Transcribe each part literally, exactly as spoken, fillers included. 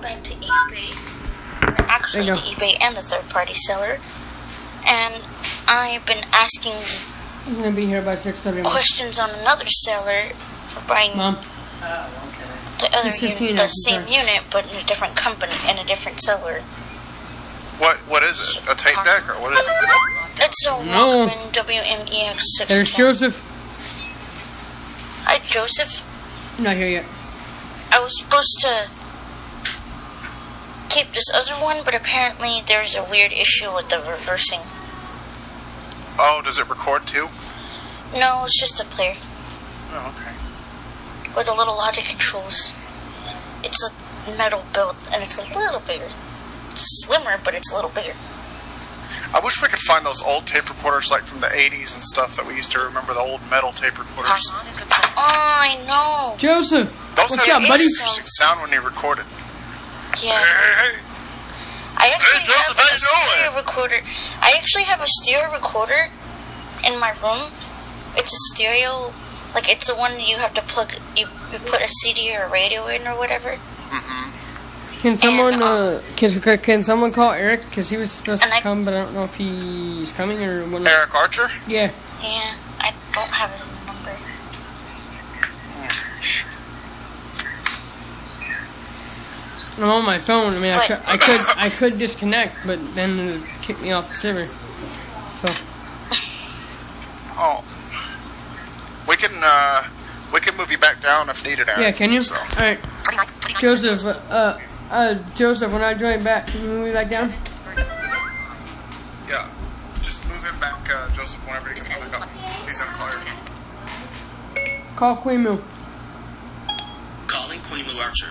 back to eBay, actually to eBay and the third-party seller, and I've been asking I'm gonna be here by six thirty. questions on another seller for buying Mom. the other unit, the same unit, but in a different company and a different seller. What what is it? A tape deck or what is it? It's a No. Walkman W M E X six ten. There's Joseph. Hi, Joseph. Not here yet. I was supposed to keep this other one, but apparently there's a weird issue with the reversing. Oh, does it record too? No, it's just a player Oh, okay. with a little logic controls. It's a metal build, and it's a little bigger. It's slimmer, but it's a little bigger. I wish we could find those old tape recorders like from the eighties and stuff that we used to remember, the old metal tape recorders. Oh, I know. Joseph. Those What's had up, buddy? interesting sound when they recorded. Yeah. Hey, hey, I actually Hey, Joseph, have how a you doing? stereo recorder. I actually have a stereo recorder in my room. It's a stereo, like it's the one you have to plug. You, you put a C D or a radio in or whatever. Can someone And, uh, can can someone call Eric? Because he was supposed And to I- come, but I don't know if he's coming or what. Eric Archer? Yeah. Yeah, I don't have his number. I'm on my phone. I mean, I But- could, I could, I could disconnect, but then it would kick me off the server. So Oh. We can uh we can move you back down if needed, Eric. yeah, can you? So. All right, Joseph. Uh, uh, Joseph. When I join back, can you move me back down? Yeah. Just move him back, uh, Joseph, whenever he comes back up. He's in the car. Call Queen Moo. Calling Queen Moo Archer.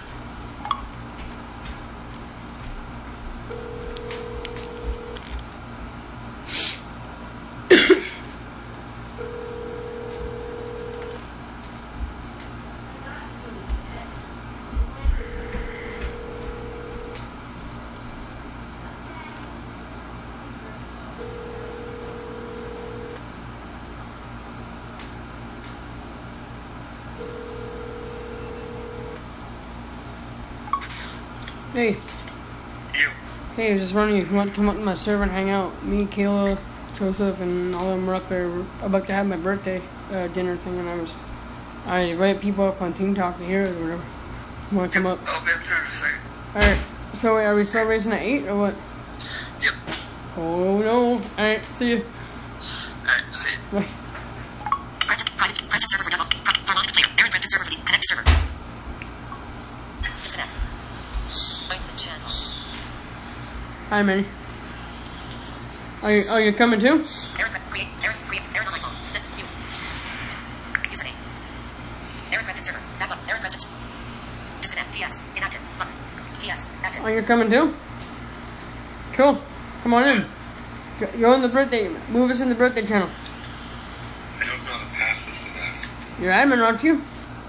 Hey. You. Hey, I was just wondering if you want to come up to my server and hang out. Me, Kayla, Joseph, and all of them were up there about to have my birthday uh, dinner thing, and I was I invited people up on Team Talk to hear it or whatever. You want to come up? I'll be up there to say. All right. So are we still racing at eight or what? Yep. Oh no! All right. See you. Alright, see you. Bye. Preston, private, Preston server for demo. Harmonica player. Aaron Preston server for the connected server. Disconnect. Join the channel. Hi, Manny. Are you? Oh, you're coming too? Aaron, create, Aaron, create, Aaron on my phone. Set, view. Username. Aaron Preston server. Back button. Aaron Preston. Disconnect. D X. Inactive. Button. D X. Active. Oh, you're coming too? Cool. Come on in. Go- Go in the birthday. Move us in the birthday channel. I don't know the password for that. You're admin, aren't you?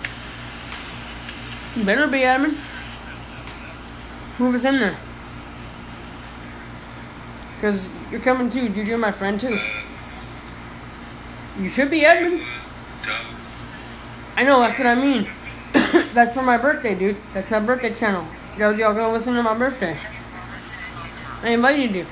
You better be admin. Move us in there. Because you're coming too. Dude, you're my friend too. Uh, You should be admin. uh, Doug. I know, that's what I mean. That's for my birthday, dude. That's my birthday channel. Y'all, y'all go listen to my birthday. I invited you.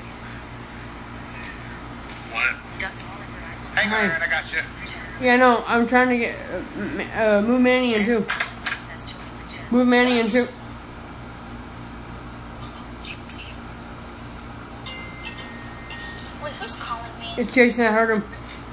What? Hang Hi. on, Aaron, I got you. Yeah, no, I'm trying to get uh, m- uh, move Manny in too. Move Manny in too. Wait, who's calling me? It's Jason. I heard him.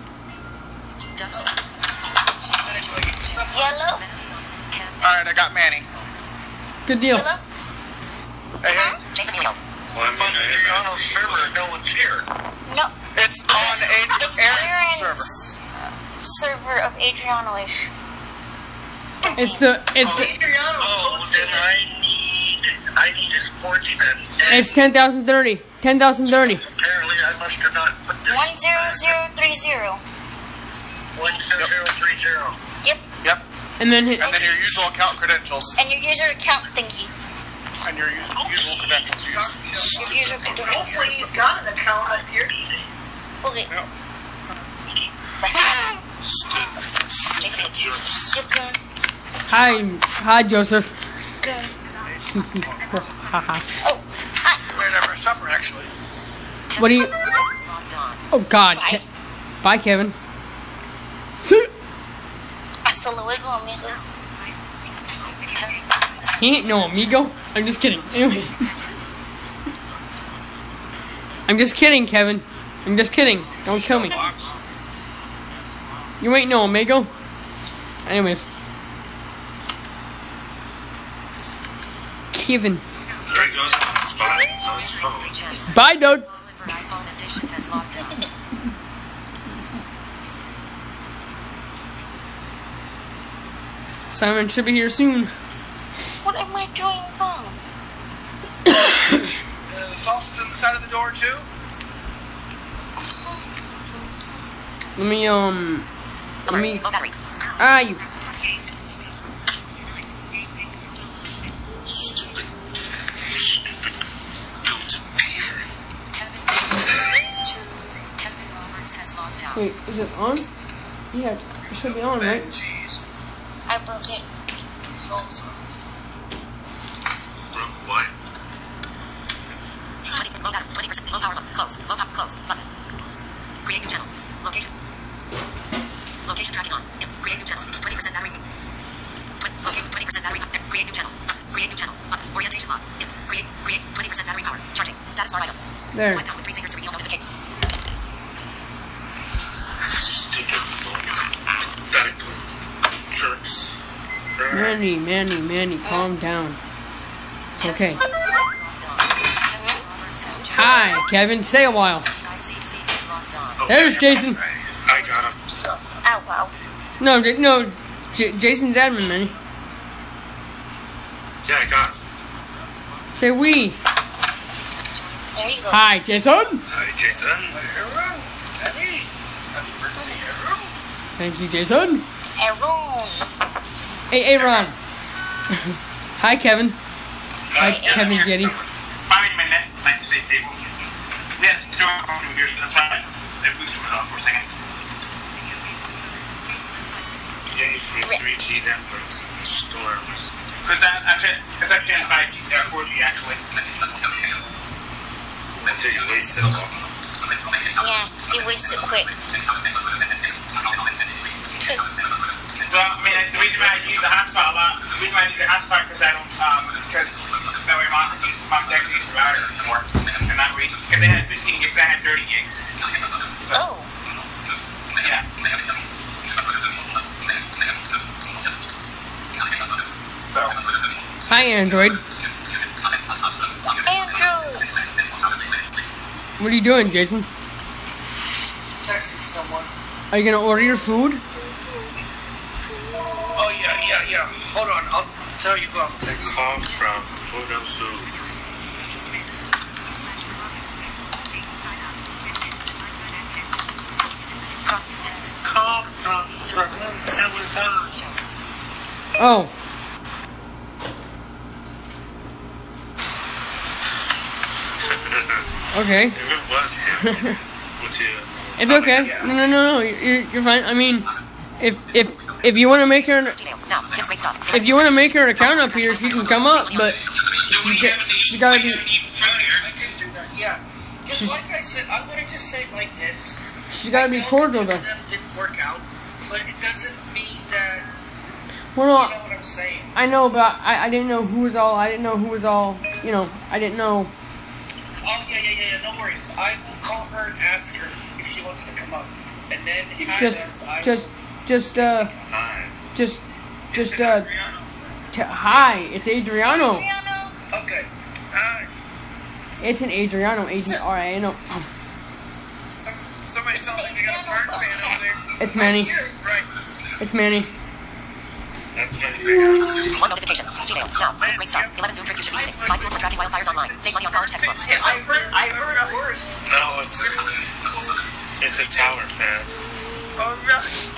Yellow? Alright, I got Manny. Good deal. Yellow? Hey, hey. Jason Emilio. Well, I mean, I had On a server, no one's here. No. It's on a- It's Aaron's server. server of Adrianoish. It's the it's the Oh, then I need, I need his porch then. it's ten thousand thirty. Ten thousand thirty. Apparently I must have not put this. One zero zero three zero. One zero zero three zero. Yep. Yep. And then hit, And then your usual account credentials. And your user account thingy. And your usual, usual credentials you use. Your user credentials. Hopefully he's got an account up here. Okay. Yep. Good. hi hi Joseph. Good. Haha. Oh, hi. We had our supper, actually. What do you? Logged on. Oh God. Bye. Ke- Bye, Kevin. See? Hasta luego, amigo. He ain't no amigo. I'm just kidding. Anyways. I'm just kidding, Kevin. I'm just kidding. Don't kill me. You ain't no amigo. Anyways. Kevin. There he goes. Spot. On his phone. Bye, dude. For iPhone edition has logged on. Simon should be here soon. What am I doing wrong? Uh, the sauce is in the side of the door, too. Let me, um... Let me... Low battery. Ah, you... Stupid. Stupid. Disappear. Kevin. Kevin Roberts has logged out. Wait, is it on? Yeah, it should be on, right? Cheese. I broke it. Salsa. Broke what? twenty, low battery, twenty percent, low power, low, close, low power, close, button. Create new channel. Location. Location tracking on. Yep. Create new channel. twenty percent battery. Tw- locate twenty percent battery. Yep. Create new channel. Create new channel. Button. Orientation lock. Yep. Create, create twenty percent battery power. Charging. Status bar item. There. Swipe down with three fingers to reveal notification. Stupid. Pathetic. Jerks. Manny, Manny, Manny, calm down. It's okay. Logged on. Kevin Roberts has joined. Hi, Kevin. Stay a while. I C C is logged on. There's Jason. I got him. Oh, wow. No, J- no, J- Jason's admin, Manny. Yeah, I got him. Say we. There you go. Hi, Jason. Hi, Jason. Aaron. Eddie. Happy birthday, Aaron. Thank you, Jason. Aaron. Hey, Aaron. Hi, Kevin. Hi, Kevin's Yeti. Five minute net, like stay stable. We had to throw it over here, so that's why the booster was off for a second. Yay for three G networks and storms. Because that actually, it's actually on five G, uh, four G actually. Until you wasted a lot. Yeah, you wasted quick. Well, I mean, the reason why I use the hotspot a lot, the reason why I use the hotspot because I don't, um, because that way mom can use, mom can use the router more. And not read, because they had fifteen gigs, I had thirty gigs. So, Oh. yeah. So, Hi, Android. Andrew. What are you doing, Jason? Texting someone. Are you gonna order your food? Oh, yeah, yeah, yeah. Hold on. I'll tell you who I'm texting. Call from who knows who. Call from Oh. Okay. If it was him, what's it? It's okay. No, no, no, no. You're, you're fine. I mean, if if if you want to make her, an, Gmail. No. Gives great stuff. if you want to make her an account up here, she can come up. But she, get, she gotta be. I can do that, yeah. Just like I said, I'm going to just say it like this. She gotta be cordial though. Them didn't work out, but it doesn't mean that, Well, you know no, what I'm saying. I know, but I, I didn't know who was all. I didn't know who was all. You know, I didn't know. Oh, yeah, yeah, yeah, yeah, no worries. I will call her and ask her if she wants to come up. And then if she Just, does, I just, just, uh, Hi. just, just, uh, t- hi. It's Adriano. Adriano. will. Okay. Hi. It's an Adriano. A D R I N O. Some, somebody sounds like they got a burn fan over there. It's Manny. Right. It's Manny. That's my favorite. One notification. Gmail. Now. Gives great stuff. eleven Zoom tricks you should be using. Five tools for tracking wildfires online. Save money on college textbooks. Yeah, I heard, I heard a horse. No, it's it's a tower fan. Oh, really?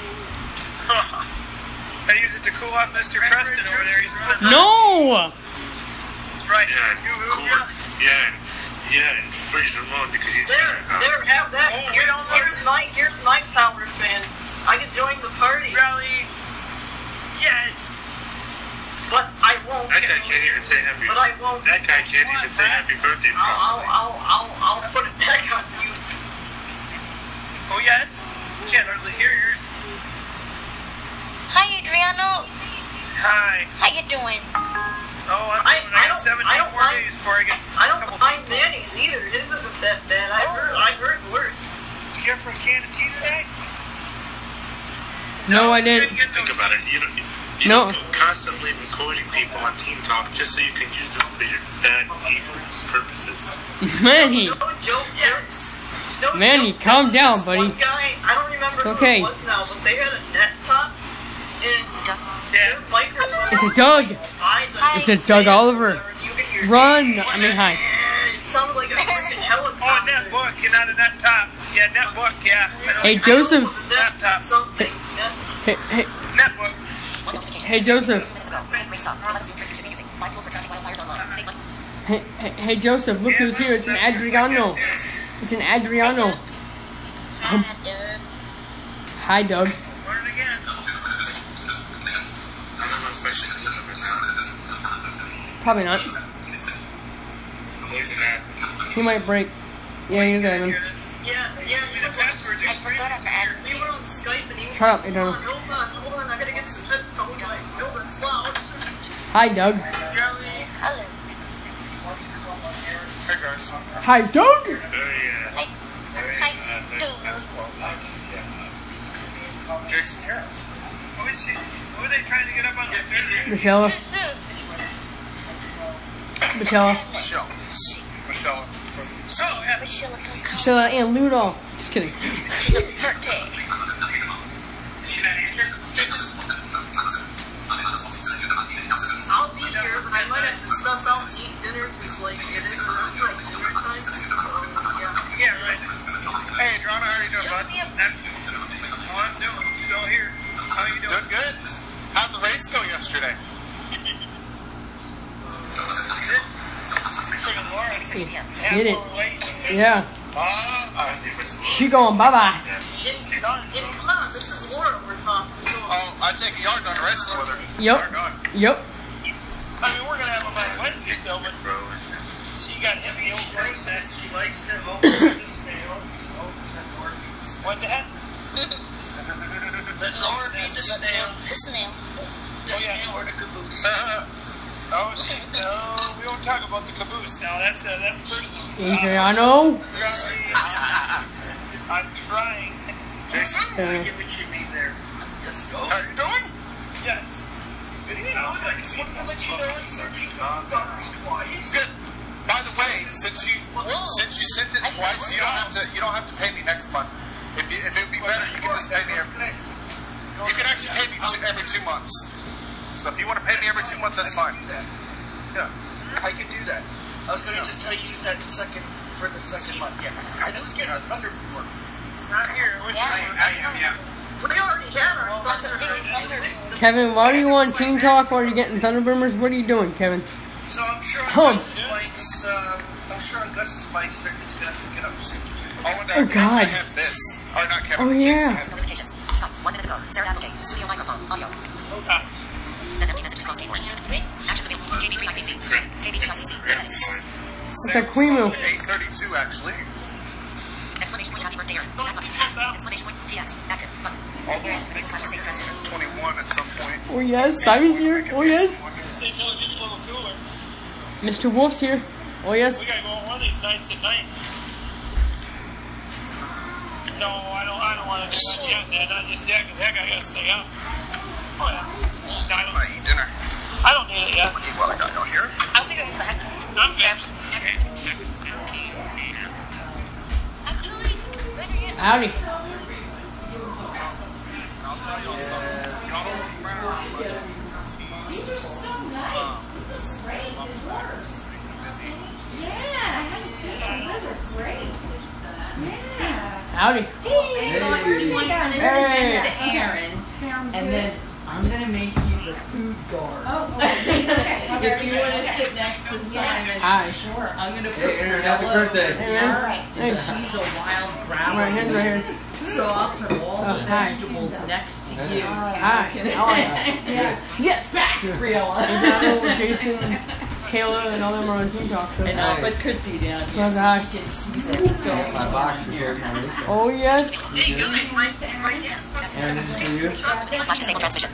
I use it to cool off Mister Preston over there. He's running. No. That's right. Yeah, cool. Yeah, yeah, and freeze Ramon because he's There, better. there, have that. Oh, Here's, yeah. here's my, here's my tower fan. I can join the party. Rally. Yes. but I won't. That guy can't even say happy. But I won't. That guy can't even say happy birthday. I'll, I'll, I'll, I'll, I'll put it back on you. Oh yes. Can't hardly hear you. Hi, Adriano. Hi. How you doing? Oh, I'm I- doing I I, don't- seven I don't more mind- days before I get. I don't a couple mind people. Manny's either. His isn't that bad. I Oh. heard, I heard worse. Did you get from a can of tea today? No, I didn't. Get Think those- about it. You don't, you No. don't go constantly recording people on Teen Talk just so you can use them for your bad, evil purposes. Manny, No joke. Yes. No Manny, joke. calm There was down, this buddy. One guy, I don't remember It's who okay. it was now, but they had a net top, and Yeah. their microphone. it's a Doug. Hi, It's a Doug Oliver. You could hear Run. I mean, hi. It sounded like a freaking Oh, helicopter. net book. You're not a net top. Yeah, net book. Yeah. I know. Hey, Joseph. Net Laptop. something. Net. Hey, hey, Net book. One notification. hey, Joseph. Minutes ago. It's rate stop. eleven Zoom tricks you should be using. Five tools for tracking wildfires online. Save money. Hey, hey, hey, Joseph. Look who's here. It's an Adriano. It's an Adriano. Hi, Doug. Hi, Doug. Learn again. I don't know if I should use them or not. Probably not. I'm losing that. He might break. Yeah, you're good. man. Yeah, yeah. I mean, the password's I forgot extremely I'm secure. We were on Skype and he was Shut up, like, Adriano. hold on, hold on, hold on, I gotta get some headphones. Like, no, that's loud. Hi, Doug. Charlie. Hello. Hey guys. Hi, Doug. Oh, yeah. Hi. Hi, Doug. Jason here. Who is she? Who are they trying to get up on the stairs? Michelle. Michelle. Michelle. Michelle from. Oh, yeah. Michelle, come Michelle and Ludolf. Just kidding. to the birthday. She's not answering. I'll be here, but I might have to stuff out and eat dinner because, like, it is around like dinner time. So, yeah. Yeah, right. Hey, Adriana, how are you doing, bud? Oh, I'm doing. Go here. How you doing? Doing good. How'd the race go yesterday? Friggin' Laura. Did it. Yeah. Uh, She going bye-bye. And, and come on, this is Laura we're talking. So, oh, I take it y'all done racing with her. Yep. Y'all done. Yep. I mean, we're gonna have them on Wednesday still, but she got him the old process. She likes them over this mail. What the heck? Let Laura be the snail. The snail. Oh, yeah. Or the caboose. Oh, shit. No, we won't talk about the caboose now. That's uh, that's personal. Adriano. We're on the, uh, I'm trying. Jason, Uh, Give me Jimmy there. Yes, go. how are you doing? Yes. Good evening. I just wanted to let you know I'm searching for two dollars twice. Good. By the way, since you since you sent it twice, you don't have to you don't have to pay me next month. If you, if it would be better, you can just pay me every. You can actually pay me two, every two months. So if you want to pay me every two months, that's fine. Yeah, I can do that. I was going to just tell you use that second for the second month. Yeah, I know it's getting a thunder report. Not here. Which Yeah. one? I am, yeah. we already had our That's a thunder. big thunder. Kevin, why do you want Team Talk while you're getting Thunderboomers? What are you doing, Kevin? So I'm sure on Hum. Gus's bikes, uh, I'm sure on Gus's bikes, they're- it's going to pick it up soon. Oh, and, uh, Oh, God. I have this. Or not Kevin. Oh, Jason yeah. had it. Notifications. Skype. One minute ago. Sarah Applegate. Studio microphone. Audio. Ah. Send empty message to Cross Skateboard. Actions available. K B three I C C. K B three I C C. It's a Quimu. eight thirty-two, actually. Exclamation point. Happy birthday, Aaron. Back button. Exclamation point. T X. Active. Button. Although I'm thinking Slash save transition. twenty-one at some point. Oh, yes. Simon's here. Oh, yes. Saint Joe gets a little cooler. Mister Wolf's here. Oh, yes. We gotta go on one of these nights at night. No, I don't. I don't want to do that yet, Dad. Not just yet, because heck, I gotta stay up. Oh yeah. No, I I'm don't. gonna eat dinner. I don't need it yet. Well, I got y'all here. I'll be right back. I'm good. Actually, better yet. Howdy. I'll tell y'all something. Y'all don't see Brandon around much because he's um, his mom's back, so he's been busy. Yeah, I haven't seen them. Those are great. Yeah. Howdy. Hey. Hey. To Aaron, and then I'm gonna make you the the food guard. Oh, okay. Okay. If you want to sit next to Simon, Hi. Sure. I'm going to put Hey, Aaron, Bella happy birthday. Hey, All man. right. Thanks. She's a wild grabber. My hand's right here. So I'll put all Oh, the hi. vegetables next to you. Hi. How are you? Yes. Yes, back, Briella. Adriano, Jason, Kayla, and all them are on Team Talk. So. And I'll put Chrissy down here. How's that? She can see that going My box on here. here. Oh, yes. Hey guys, my my dad's Aaron, this is for you. Slash disable transmission.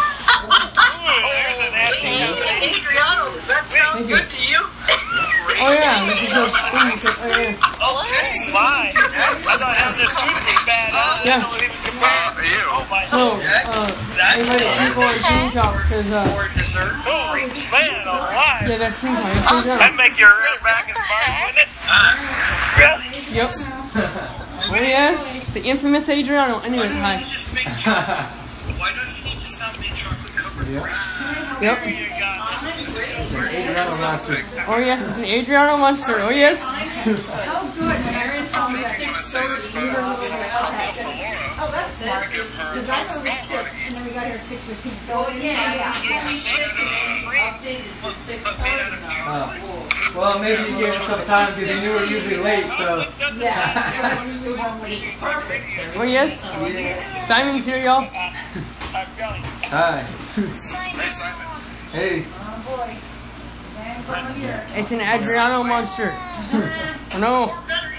Adriano, does that sound Thank you. good to you? Oh, yeah. This is just, oh, yeah. Okay. Why? I thought having this tooth was bad. I Yeah. don't even compare. Uh, you. Oh my. So, uh, I invited people on Team Talk because, uh, For dessert. Oh, man, alive. yeah, that's Team Talk. That's Team That'd Talk. make your hair back and bark, wouldn't it? Really? Yep. Oh, yes. The infamous Adriano. Anyway, hi. Just make chocolate. Why doesn't he just not make chocolate covered bread? Yep. You got it. Adriano Master. Oh, yes. It's an Adriano monster. Oh, yes. Oh, good. When Aaron told me that six thirty, you were moving okay. Oh, that's smart. Because I know it was six, and then we got here at six fifteen. So, yeah, yeah. Updated to six thirty now. Oh. Well, maybe you gave us some time because you knew we were usually late, so. Yeah. It was usually one week. Oh, yes. Simon's here, y'all. Hi. Hey, Simon. Hey. Oh, boy. Man, from here. It's an Adriano monster. Oh, no.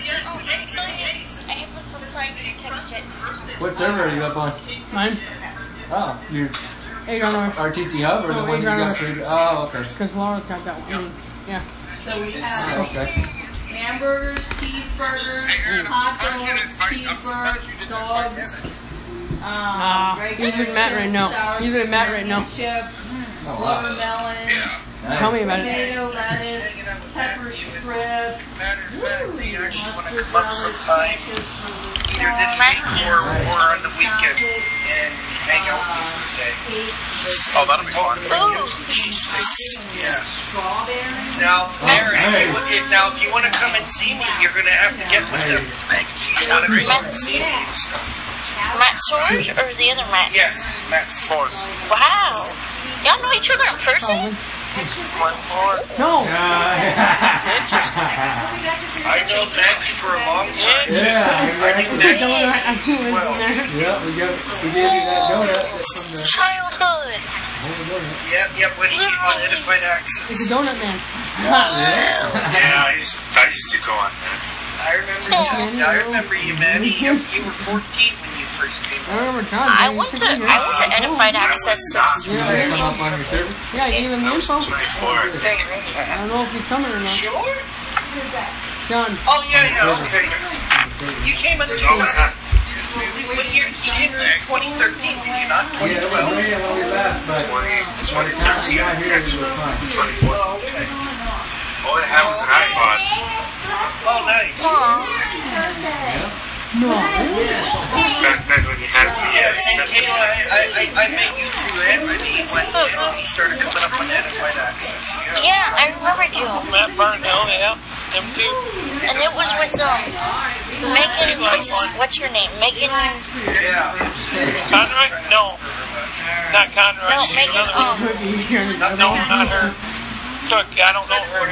I haven't replied to your text yet. What server are you up on? Mine. Oh, your Adriano. R T T Hub or the No, one you got Adriano. created? Oh, okay. Because Laura's got that one. I mean, yeah. So we Oh, have okay. hamburgers, cheeseburgers, Hey, Aaron, I'm hot surprised you dogs, didn't fight. I'm surprised you cheeseburgers, didn't dogs, um, Ah, regular he's with Matt right now. sour He's with Matt right cream now. Chips, Oh, wow. watermelon, Nice. Tell me about it. tomato, lettuce, pepper strips, Matter of fact, we actually want to mustard come up salad, sometime, ketchup, either this week or, or on the weekend, and hang out with you for a day. Oh, that'll be fun. Yeah. strawberry. Now, Aaron, if you, nice. if, now if you want to come and see me, you're going to have to get with them. You want to come and see me and stuff. Matt Sorge or the other Matt? Yes, Matt's Force. Wow. Y'all know each other in person? No. I know Maggie for a long time. Yeah, I knew exactly. Maggie I since knew she it was was in twelve. there. Yeah, we got we gave you that donut from the Childhood. Yep, yep, when he came on Edified Access. It's a donut man. Yeah, I used, I used to go on there. I remember you. I remember you, Maddie. You, you were fourteen when you first came I on. remember John. I man, went he to took me I here. went to Edified Access. So Yeah, Hey, yeah. come up on your server. Yeah, I gave him the info. twenty-four. I don't know if he's coming or not. Sure? John. Oh, yeah, yeah, okay. You came in two What year? You came in twenty thirteen, did you not? Yeah, it was way when we left, but twenty, twenty when we thirteen. got here, it was fun. twenty-four. Oh, okay. All I had was an iPod. Oh, nice. No. Back then when you had the Yeah, uh, and Kayla, I, I, I, I met you through Anthony when Anthony started coming up on Edified Access. Yeah. yeah, I remember you. Matt Barnell, yeah, them two. And it was with um Megan. What's, his, what's her name? Megan. Yeah. Conroy? No, not Conroy. No, She's Megan. another one. Um, No, not her. Look, I don't know her.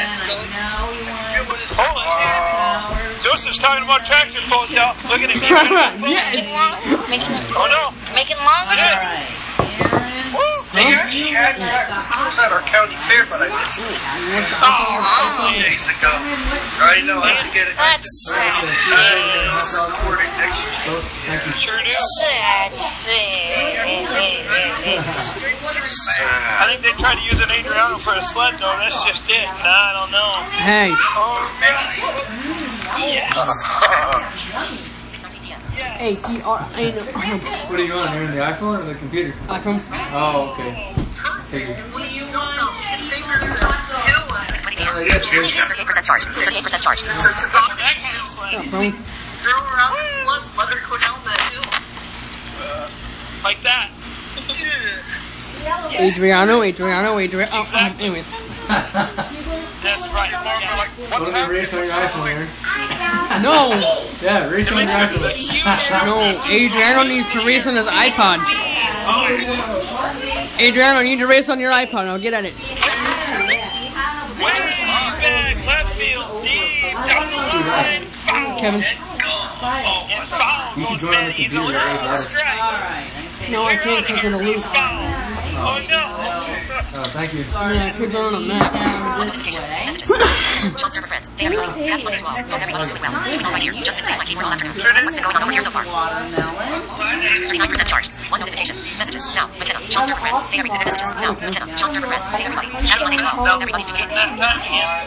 Hold on. Joseph's talking about tractor pulls out. Look at him. Yes. Megan Long. Megan. Oh no. Megan Long. Or something? Woo. They actually had tractors at our county fair, but I missed it. Oh, days ago. I know, I have to get it. That's sad. I'll record it next week. Sure do. Sad thing. I think they tried to use an Adriano for a sled though. That's just it. Nah, I don't know. Hey. A T R I N. What are you on? You're on the iPhone or the computer? iPhone. Oh, okay. Figured. Uh, yes, Rich. thirty-eight percent charge. thirty-eight percent charge. Phone. Like that. Adriano, Adriano, Adriano. Oh, uh, anyways. That's right. Like, What if you race on your iPhone, Aaron? No. Yeah, race on your iPhone. No. Adriano needs to race on his iPod. Adriano, you need to race on your iPod. I'll get at it. Way back, left field, deep, down the line, foul, Kevin. and gone. Oh, and foul You can goes join on back. the He's computer, allowed right? to strike. No, I can't click on the loop. Foul. Oh, no. Oh, thank you. Yeah, click on a map. Messages. Sean server friends. Hey everyone. Happy Mother's Law. Hope everybody's doing well. Even all right here. Just been playing my keyboard all afternoon. What's been going on over here so far? twenty-nine percent charged. One notification. Messages. Now. McKenna. Sean server friends. Hey everybody. Messages. Now. McKenna. Sean server friends. Hey everybody. Happy Monday to all. Hope everybody's doing well. That time again.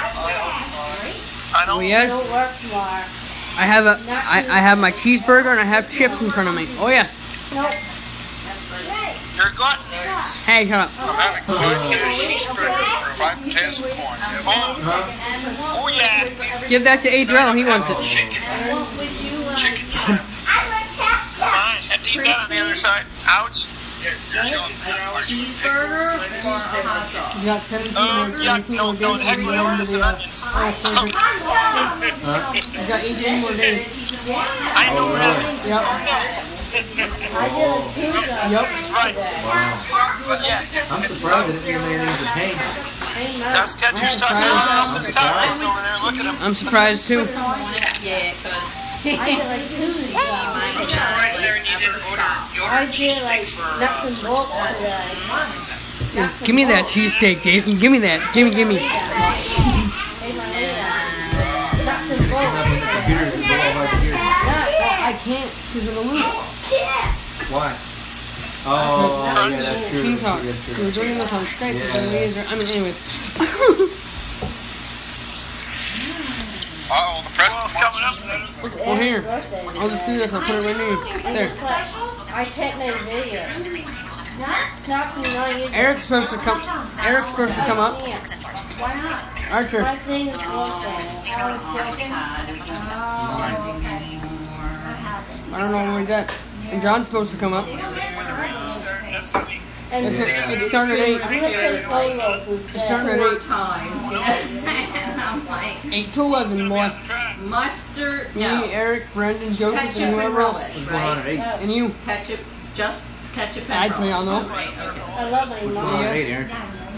I Oh don't yes, Don't work tomorrow. I have a, I, I have my cheeseburger and I have chips in front of me. Oh yes. Nope. You're good. Hey, shut up. I'm having food and cheeseburger for five potatoes and corn. Oh, oh yeah. Give that to Adriano. He wants it. Chicken. Chicken salad. Fine. And deep down on the other side. Ouch. Cheeseburger or a hot dog? You got seventeen Um, or yeah, eighteen no, more no, days the heck to with get into lettuce the, and uh, onions. oh, sorry. You got eighteen more days. I know that. Yep. I did a pizza. Yep. That's right. But yes, I'm surprised that your name is a pain. Dust catcher's talking about this topics over there. Look at him. I'm surprised too. Yeah, because I did like two pizza. Right there, and you didn't order your I did like cheeseburger. nuts and bolts today. Here, give me that cheesesteak, Jason. Give me that. Give me, give me. Nuts and bolts. Computer is all hard to hear. I can't because of the loop. Why? Oh, yeah, that's true. Team talk. That's We true. were doing this on Skype. Yeah. But the laser. I mean, anyways. Uh-oh, the Well, president's coming up. Well, here. I'll just do this. I'll put it right near. There. I can't make video. Not tonight. either. Eric's supposed to come. Eric's supposed to come up. Yeah. Why not? Archer. My thing is broken. I don't know where he's at. And John's supposed to come up. And It's, it's starting at eight. I'm gonna take photos It's instead. starting at four eight. times. And I'm like, Eight to eleven, boy. mustard, Me, no. Eric, Brendan, Joseph, Ketchup and and whoever else. relish, What's going on at right? eight? And you. Ketchup, just ketchup and I'd put it on relish. those. Right, okay. I love my What's going mom. on at eight, Aaron?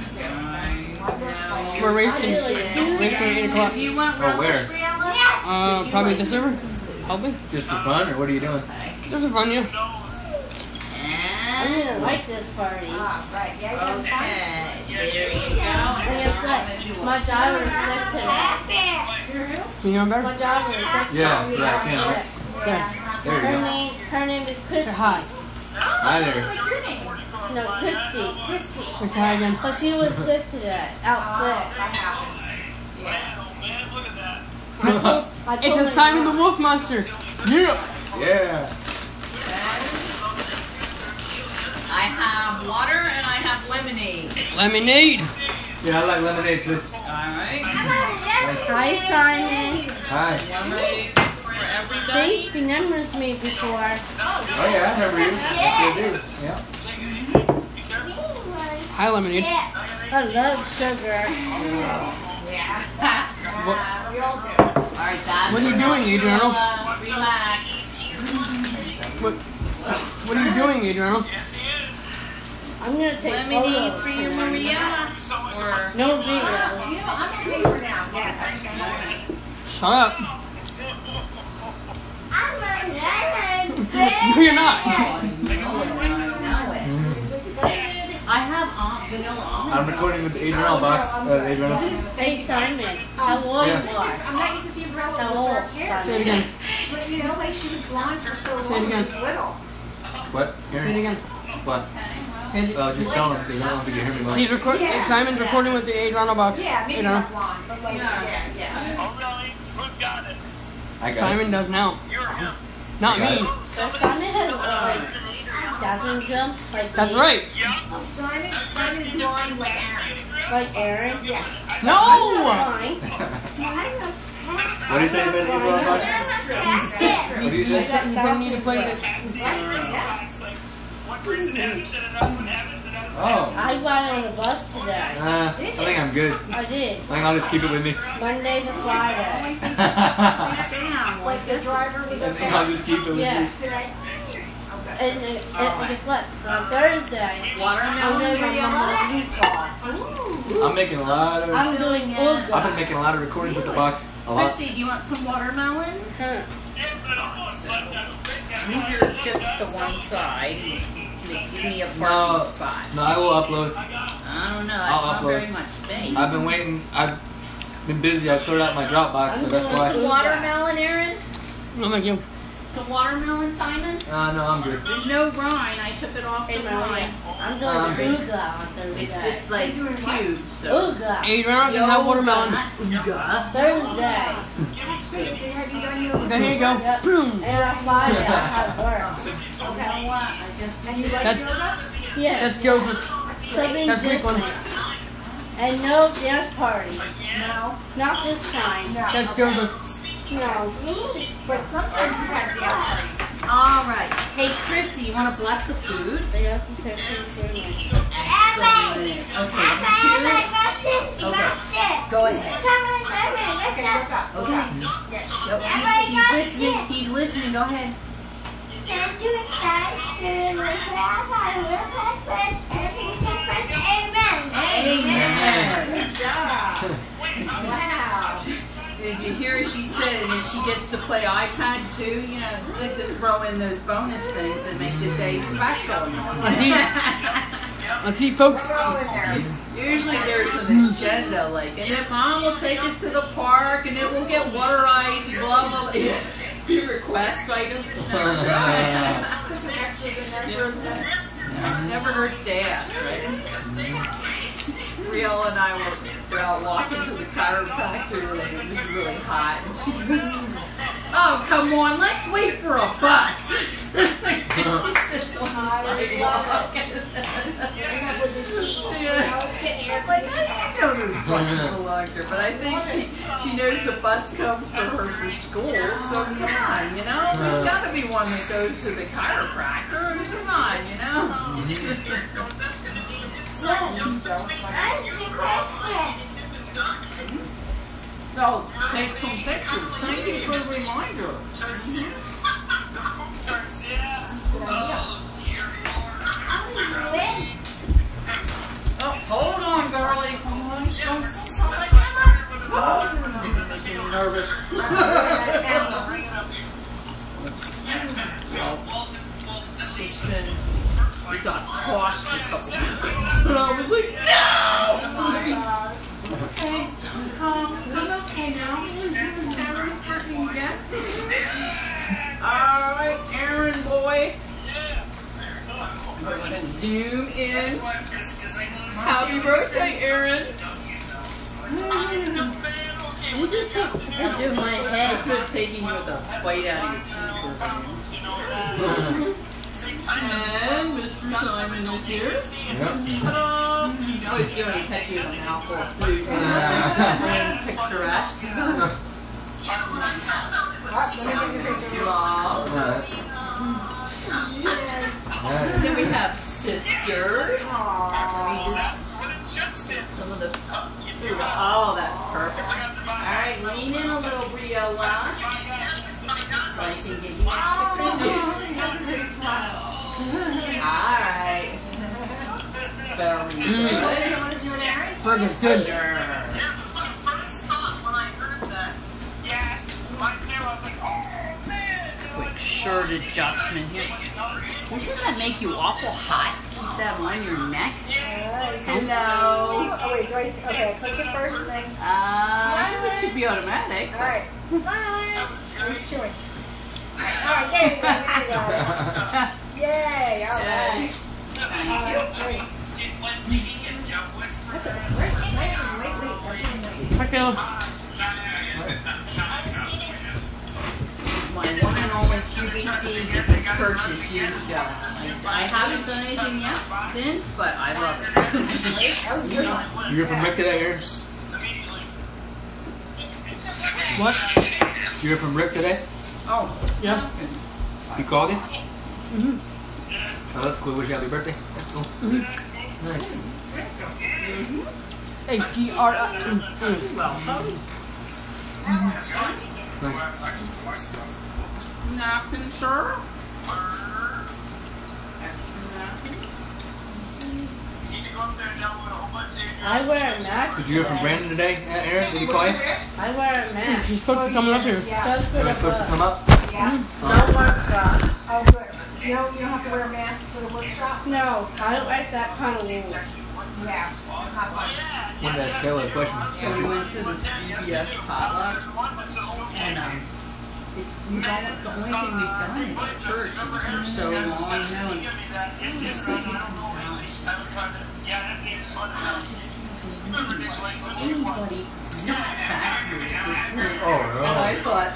We're racing. Racing at eight o'clock. You want Oh, where? Uh, probably the server. Probably. Just for fun, or what are you doing? Those are fun, yeah. I And, didn't like this party. okay, there you go. And guess what? My daughter was sick today. Can you hear me better? My daughter was sick Yeah, today. yeah, I can. Yeah. There you Her go. name, her name is Say Christy. hi. Hi there. No, Christy. Christy. Say hi again. But she was sick today. Out sick. I told It's a her- Simon the Wolf Monster. Yeah. Yeah. I have water and I have lemonade. Lemonade. Yeah, I like lemonade, please. Alright. Hi, Simon. Hi. Lemonade for everybody. See, he remembers me before. Oh, yeah, I remember you. Yes, I do. Yeah. Hi, Lemonade. I love sugar. What, Alright, that's what are you doing, Adriano? Uh, relax. What, what are you doing, Adriano? I'm gonna take Lemonade photos for you, tonight. Maria. Or No video. Shut up. No, you're not. I have um, vanilla almond. I'm recording with the Adriano box. Uh, Adriano. Hey, Simon. I want Yeah. one. I'm not used to seeing Umbrella with How dark old? hair. Say it again. But you know, like she was blonde for so long. Say it again. She was little. What? Say it Aaron? again. What? And Uh, just tell him, because I don't think you hear me well. he's record- Simon's recording with the Adriano box. Yeah, maybe Adriano. not blonde, but like, yeah, yeah. Oh, really? Who's got it? I got Simon does now. You're him. Not I got me. it. So Simon has uh, dazzling jump like That's me. right. Simon, Simon is blonde like Aaron. Like Aaron. Yes. No! Fine. What do you say about the Adriano box? What do you He say? said he said he needed to play the... Oh. I got on the bus today. Uh, I think I'm good. I did. I think I'll just keep it with me. Monday to Friday. I Like the driver was think I'll just keep it with Yeah. me. Today? Okay. and, and, and guess what? On Thursday, I'm doing my mama's meatball. I'm making a lot of. I'm doing Ooga. I've been making a lot of recordings with the box. A lot. Chrissy, do you want some watermelon? Huh. Move your chips to one side. Give me a parking No, spot. no, I will upload. I don't know. That's I'll not upload. very much space. I've been waiting. I've been busy. I cleared out my Dropbox, so that's Some why. watermelon, Aaron? No, thank you. Some watermelon, Simon? Uh, no, I'm good. There's no rind. I took it off Hey, the Maria, rind. I'm doing Um, Ooga on Thursday. It's just like cubes. So. Ooga. Hey, you're not gonna have watermelon. Ooga. Thursday. Okay, here you go. Yep. Boom. And on Friday, I have work. Okay, what? I just And you like That's yoga? Yeah. that's Joseph. Something That's week one. different. And no dance party. No. Not this time. That's Joseph. No. But sometimes you have dance parties. All right. Hey, Chrissy, you want to bless the food? They have to say food. Okay. Two. Okay. Go ahead. Okay. Yep. He's listening. He's listening. Go ahead. Amen. Good job. Wow. Did you hear what she said? And then she gets to play iPad too. You know, get to throw in those bonus things and make the day special. Let's eat. Let's eat, folks. Usually there's an agenda, like, and then Mom will take us to the park, and then we'll get water ice, blah blah blah. Few request items. Never hurts to ask, right? Riel and I were, were out walking to the chiropractor, and it was really hot, and she was, oh, come on, let's wait for a bus. He sits on the sidewalk. I don't know who's buses belong to, but I think she, she knows the bus comes for her for school, so come on, you know? There's got to be one that goes to the chiropractor, come on, you know? So, take some pictures. Thank you for the reminder. Oh, hold on, girlie. Hold on. Don't. I'm nervous. Well, it's been, we got tossed a couple times. And I was like, no! Oh my God. Okay. Um, I'm okay now. Camera's working again. Alright, Aaron boy. I'm going to zoom in. Happy birthday, Aaron. You just took a picture of my I head. could have taken you with a bite out of your teeth. And Mister Simon is here. Ta-da! Oh, he's giving a pet you a mouthful of food. And picturesque. Love. Then we have sisters. Some of the food. Oh, that's perfect. Alright, lean in a little, Briola. So I can get you a picture. Alright. Very good. Burger's good. Quick shirt adjustment here. Doesn't that make you awful hot to keep that on your neck? Hello. Oh, wait, right. Okay, click it first and then. Uh, I think it should be automatic. Alright. Bye. Who's chewing? Alright, there you go. There you go. Yay, alright. Thank you. Great. That's a great, nice, wait, wait, wait. Hi, Caleb. My one and only Q B C purchase years ago. I, I haven't done anything yet since, but I love it. You're from Rick today, Aaron? What? You're from Rick today? Oh, Yeah. You called him? Mm-hmm. Oh, that's cool. Wish you happy birthday. That's cool. Mm-hmm. Nice. A T R I. welcome. Nice. Napkin, sir. I wear a mask. Did you hear from Brandon today, uh, Aaron? Did he call you? I wear a mask. She's supposed to come up here. Yeah. That's Am I good. supposed to come up? Yeah. No workshop. Oh, good. You don't, you don't have to wear a mask for the workshop? No, I don't like that kind of wool. Yeah. Not much. Wanted to ask Kayla a question. So we went to this B B S potluck, and um, it's we've all, the only thing we've done is church for so long now, and this thing comes out. Anybody who's not vaccinated is doing. Oh, And I really? thought,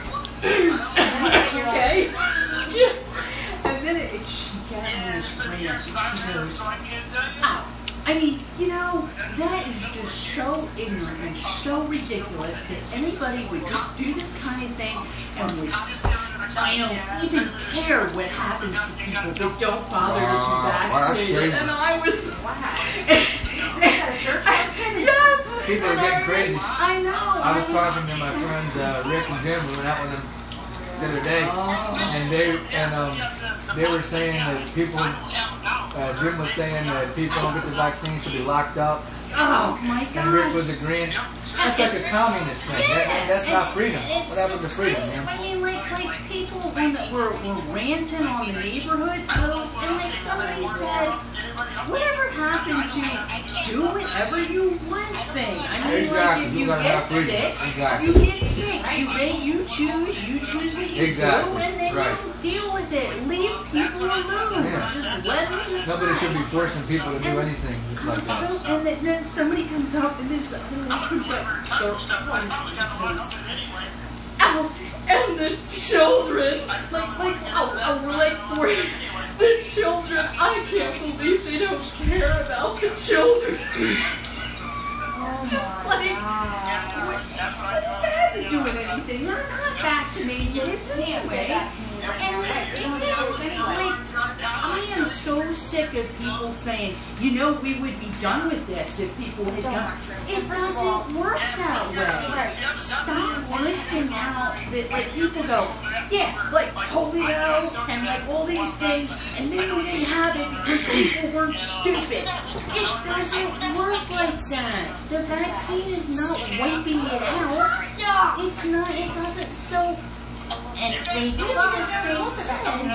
okay. Yeah. And then it, she got me this rant. She goes, ow. I mean, you know, that is just so ignorant and so ridiculous that anybody would just do this kind of thing and would, I don't even care what happens to people that don't bother to be vaccinated. And I was, yes. People are getting crazy. I know. I was talking to my friends uh, Rick and Jim. We went out with them the other day, and they and um, they were saying that people. Uh, Jim was saying that people don't get the vaccine should be locked up. Oh my gosh. And Rick was agreeing. That's like a communist thing. That, that, that's not freedom. What happened to freedom, man? I mean, like, like people when were, were ranting on the neighborhood posts, and like somebody said, whatever happened to do whatever you want thing? I mean, Exactly. like, if You you gotta get have freedom. sick, Exactly. you get sick. You make, you choose, you choose what you Exactly. do, and then Right. you deal with it. Leave people alone. Yeah. Just let them decide. Nobody should be forcing people to do anything like that. So, and then, then somebody comes up and this other one comes up. So, one goes, out, and the children, like, like, oh, oh, we're like, for the children. I can't believe they don't care about the children. Just like, what, what does that have to do with anything? They're not vaccinated anyway. And like, you know, like, I am so sick of people saying, you know, we would be done with this if people had done it. It doesn't work that way. Stop listing out that, like, people go, yeah, like polio and like all these things, and then we didn't have it because people weren't stupid. It doesn't work like that. The vaccine is not wiping it out. It's not, it doesn't, so... And they did as they said, and,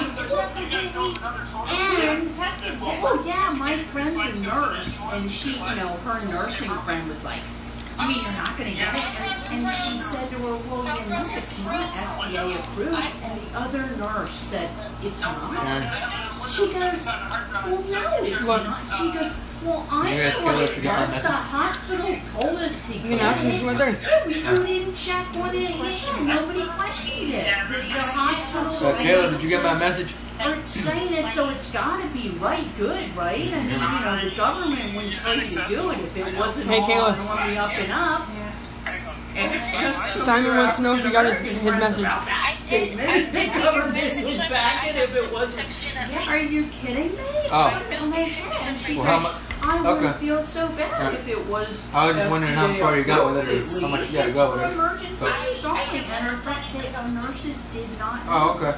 oh yeah, my friend's a nurse, and she, you know, her nursing friend was like, I mean, you're not going to get it? And she said to her, well, you know, it's not F D A approved. And the other nurse said, it's not? She goes, well, no, it's not. She goes, well, I You guys know kill what us it to get my was. The message? hospital told us to You can get ask me it. right there. We didn't check on it. Yeah, nobody questioned it. The, the hospital... So, Kayla, did you get my message? Are saying it, so it's got to be right, good, right? I mean, you know, the government wouldn't tell you to do it if it wasn't Hey, all Kayla. on the up and up. And it's just Simon wants to know if you got his, his message. statement. The government would back it if it wasn't. Are you kidding me? Oh. Oh my God. And she Well, how said, mu- I would okay. feel so bad Alright. if it was. I was just wondering how far you got with it, or how much you got to go with it. Emergency So- use only, and her fact that some nurses did not. Oh, okay.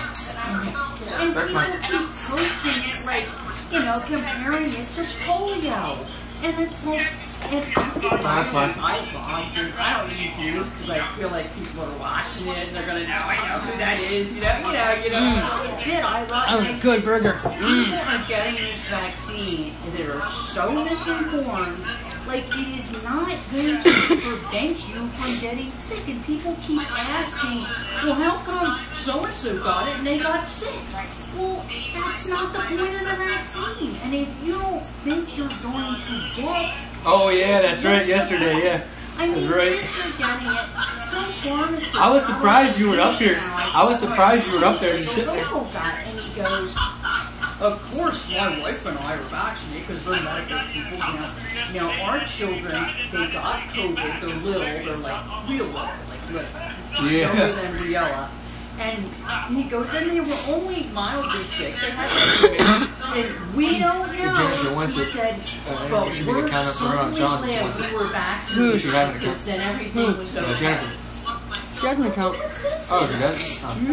And That's people fine. keep posting it like, you know, comparing it to polio. And it's like, and everybody, That's fine. I, I, do, I don't need to do this because I feel like people are watching it and they're going to know, I know who that is, you know, you know, you know. Mm. I did, I love That was a this. good burger. People are getting this vaccine that are so misinformed. Like, it is not going to prevent you from getting sick. And people keep asking, well, how come so-and-so got it and they got sick? Well, that's not the point of the vaccine. And if you don't think you're going to get... Oh, yeah, that's right. Yesterday, yeah. I mean, That's right. kids are getting it. Some pharmacist... I was surprised you were up here. I was surprised you were up there just sitting there. Local guy, and he goes, of course, my wife and I are vaccinated because we're medical people. You know, you know, our children, they got COVID. They're little. They're like real little, like little, Yeah. younger than Briella. And he goes, and they were only mildly sick. They had COVID, and we don't know. Jennifer wants He it. said, Uh, but we should make a we're comment for her on so John. She glad wants we it. were vaccinated She having a because then everything Who? was Uh, okay. Jennifer. She has an account. Oh, she does? Oh. Mhm.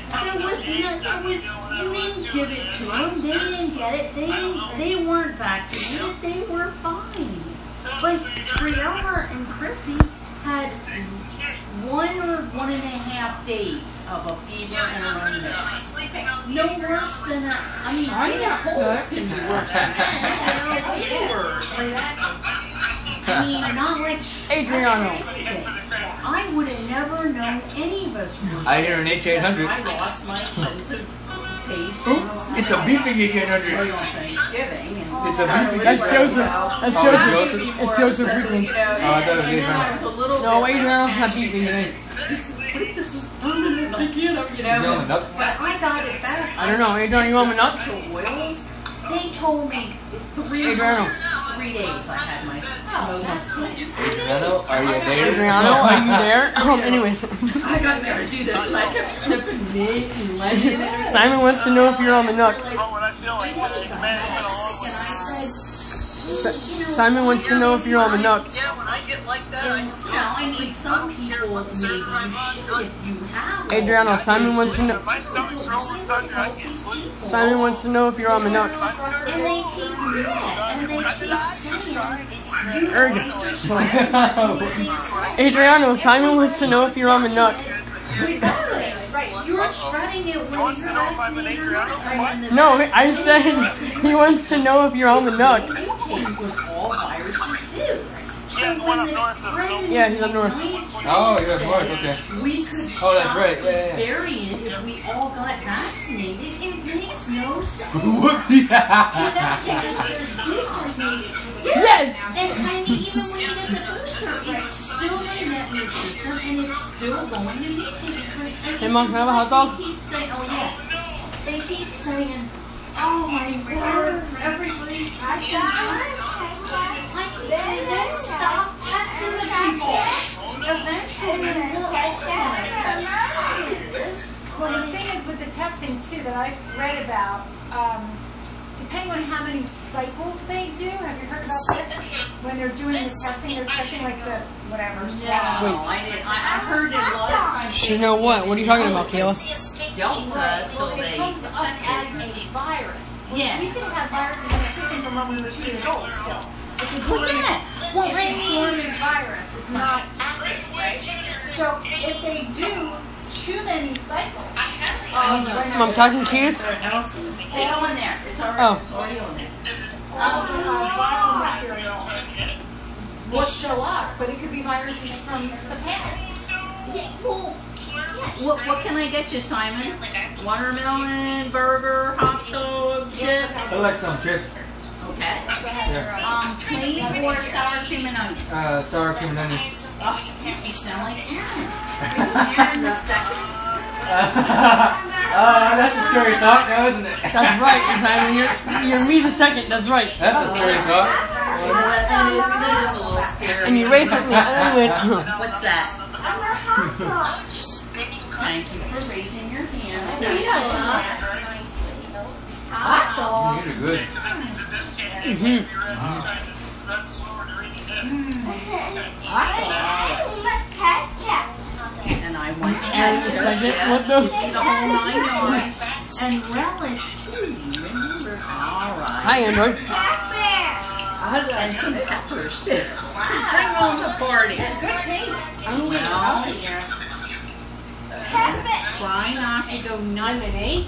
There was no, there was, you didn't give it to them. They didn't get it. They didn't, they weren't vaccinated. They were fine. Like, Briella and Chrissy had one or one and a half days of a fever and a runny nose. No worse than a, I mean, I colds can be worse than that. Way worse. I mean, not like Adriano. I would have never known any of us were. I hear an H eight hundred. I lost my sense of taste. Oops, it's a beeping H eight hundred. On Thanksgiving. And It's a beeping. That's Joseph. That's Oh, Joseph. Joseph? It's Joseph Freaking. You know, Oh, I thought it was and then I was a little No, bit Adriano, like, not beeping today. What if this is permanent? I can't, you know. Yelling But up. I got it back. I don't know. Adriano, you want me nuts? Essential oils. They told me three Adriano. months, three days I had my smoke. Adriano, are you there? Adriano, are you there? Um, anyways. I got there to do this, and I kept sniffing mints and lemon. Simon wants to know if you're on the nuts. Simon wants to know if you're on the nuts. Yeah, when I get like that, I And can now I need some people, maybe you should if you have. Adriano, Simon wants to know. My stomach's rolling thunder. I can't sleep. Simon wants to know if you're on the nuts. And they keep yeah, and they keep saying, Erg. Adriano, Simon wants to know if you're on the nut. regardless, right? You're shredding it when you're vaccinated or not. And then the No, I said he wants to know if you're on the nut. eighteen was all viruses do. So Yeah, the one when up north is the still- Yeah, he's up north. Oh, you're up north, okay. We could Oh, that's stop right, yeah, this yeah. variant if we all got vaccinated. It makes no sense. Whoopsie. Yes! And I mean, even when you get the booster, it's still going to get in your system, and it's still going to mutate. Hey, Mom, can I have a hot dog? They keep saying, oh yeah, they keep saying, oh my word, everybody's testing. Like, they don't stop testing the people. Eventually, we're all going to test. Well, the thing is with the testing too that I've read about, um, depending on how many cycles they do, have you heard about this? When they're doing the testing, they're testing like the whatever. No, I didn't. I, I heard it a lot of times. You know what? What are you talking about, Kayla? Delta till Well, it they. comes up as a virus. Well, Yeah. we could have viruses in the system from when we were two years old still. It's a Well, dormant, yeah. Well, it's I a mean, dormant virus. It's not active, right? So if they do too many cycles, um, Mom, talking cheese? it's on there. It's already, Oh. it's already on there. uh, viral material will show up, but it could be viruses from the past. Yeah, well, what, what can I get you, Simon? Watermelon, burger, hot dog, chips. I like some chips. Okay. Yeah. Um, plain or sour cream and onion? Uh, sour cream and onion. Oh, you sound like Aaron. Aaron the second. uh, that's a scary thought now, isn't it? That's right, Simon. You're, you're me the second. That's right. That's a scary thought. That is, that is a little scary. And you race with me. Anyways. What's that? Thank you for raising your hand. Hot dog. These are good. Mm-hmm. And I want And the second, what the? the whole nine yards. And relish. Ooh, remember? All right. Hi, Android. And some peppers too. Bring on the party. Good taste. Well, try not to go nuts.